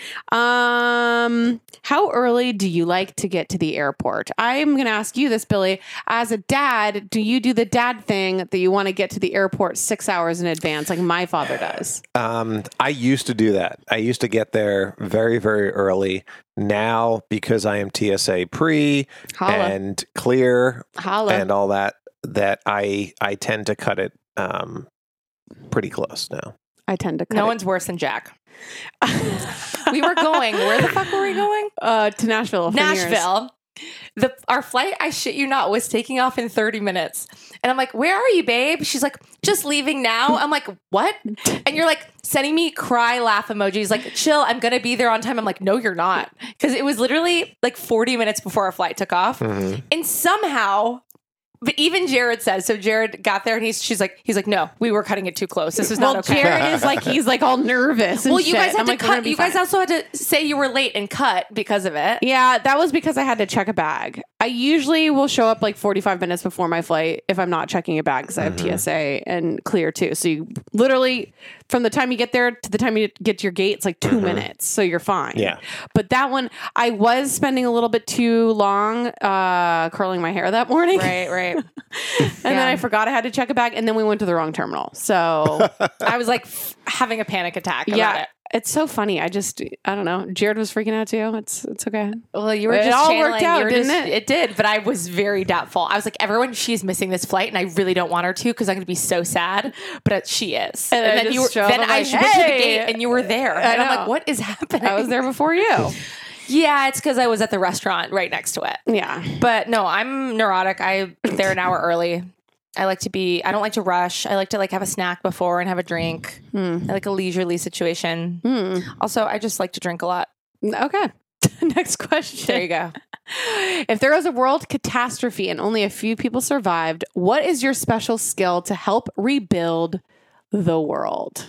How early do you like to get to the airport? I'm going to ask you this, Billy. As a dad, do you do the dad thing that you want to get to the airport 6 hours in advance like my father does? I used to do that. I used to get there very, very early. Now, because I am TSA pre and clear and all that I tend to cut it pretty close now. I tend to cut No one's worse than Jack. We were going. Where the fuck were we going? To Nashville. Nashville. Our flight, I shit you not, was taking off in 30 minutes. And I'm like, where are you, babe? She's like, just leaving now. I'm like, what? And you're like sending me cry laugh emojis like, chill, I'm going to be there on time. I'm like, no, you're not. Because it was literally like 40 minutes before our flight took off. Mm-hmm. And somehow... But even Jared says, so Jared got there and he's like, no, we were cutting it too close. This is not okay. Jared is like, he's like all nervous. And you guys had to cut. You guys also had to say you were late and cut because of it. Yeah, that was because I had to check a bag. I usually will show up like 45 minutes before my flight if I'm not checking a bag because I have TSA and clear too. So you literally, from the time you get there to the time you get to your gate, it's like 2 minutes. So you're fine. Yeah. But that one, I was spending a little bit too long curling my hair that morning. Right. And then I forgot I had to check a bag, and then we went to the wrong terminal. So I was like having a panic attack about it. It's so funny. I don't know. Jared was freaking out too. It's okay. Well, you were it just all channeling. worked out, didn't it? It did, but I was very doubtful. I was like, everyone, she's missing this flight, and I really don't want her to because I'm going to be so sad. But she is. And then I went to the gate, and you were there, and I'm like, what is happening? I was there before you. Yeah, it's because I was at the restaurant right next to it. Yeah. But no, I'm neurotic. I'm there an hour early. I don't like to rush. I like to have a snack before and have a drink. I like a leisurely situation. Also, I just like to drink a lot. Okay. Next question. There you go. If there was a world catastrophe and only a few people survived, what is your special skill to help rebuild the world?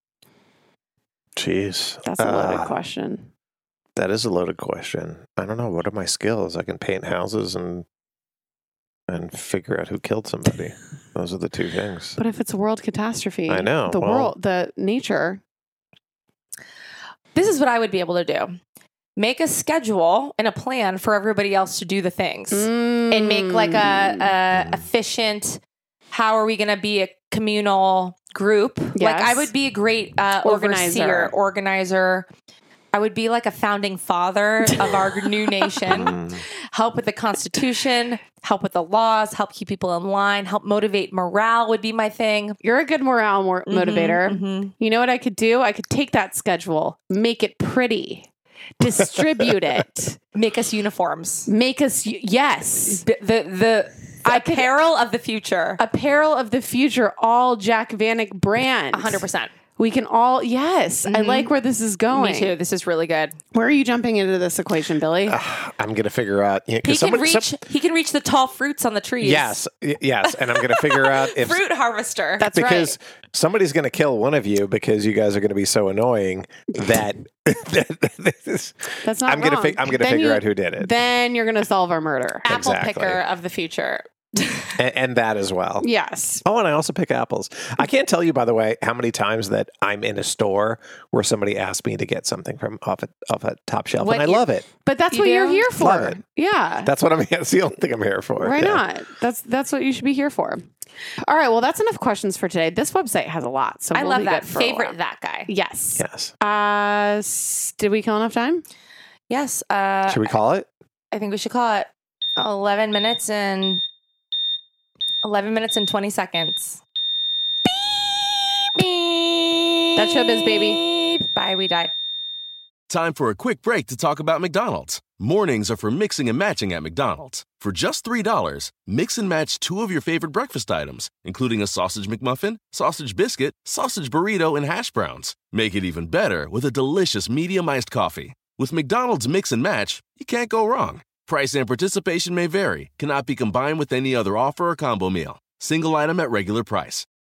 Jeez. That's a loaded question. That is a loaded question. I don't know. What are my skills? I can paint houses and figure out who killed somebody. Those are the two things. But if it's a world catastrophe, I know. The nature. This is what I would be able to do. Make a schedule and a plan for everybody else to do the things and make like a efficient, how are we going to be a communal group? Yes. Like I would be a great organizer. I would be like a founding father of our new nation. Help with the Constitution, help with the laws, help keep people in line, help motivate morale would be my thing. You're a good morale motivator. You know what I could do? I could take that schedule, make it pretty, distribute it, make us uniforms, make us the apparel of the future, all Jack Vanek brand, 100%. We can all, yes. I like where this is going. Me too. This is really good. Where are you jumping into this equation, Billy? I'm going to figure out. He can reach the tall fruits on the trees. Yes. And I'm going to figure out if fruit harvester. That's because somebody's going to kill one of you because you guys are going to be so annoying that that's not I'm going to figure out who did it. Then you're going to solve our murder. Apple picker of the future. and that as well. Yes. Oh, and I also pick apples. I can't tell you, by the way, how many times that I'm in a store where somebody asked me to get something from off a top shelf, and I love it. But that's what you're here for. Love it. Yeah. That's the only thing I'm here for. Why not? That's what you should be here for. All right. Well, that's enough questions for today. This website has a lot, so I love that. Favorite that guy. Yes. Yes. Did we kill enough time? Yes. Should we call it? I think we should call it 11 minutes and 20 seconds. Beep, beep. That's showbiz, baby. Bye, we died. Time for a quick break to talk about McDonald's. Mornings are for mixing and matching at McDonald's. For just $3, mix and match 2 of your favorite breakfast items, including a sausage McMuffin, sausage biscuit, sausage burrito, and hash browns. Make it even better with a delicious medium iced coffee. With McDonald's Mix and Match, you can't go wrong. Price and participation may vary. Cannot be combined with any other offer or combo meal. Single item at regular price.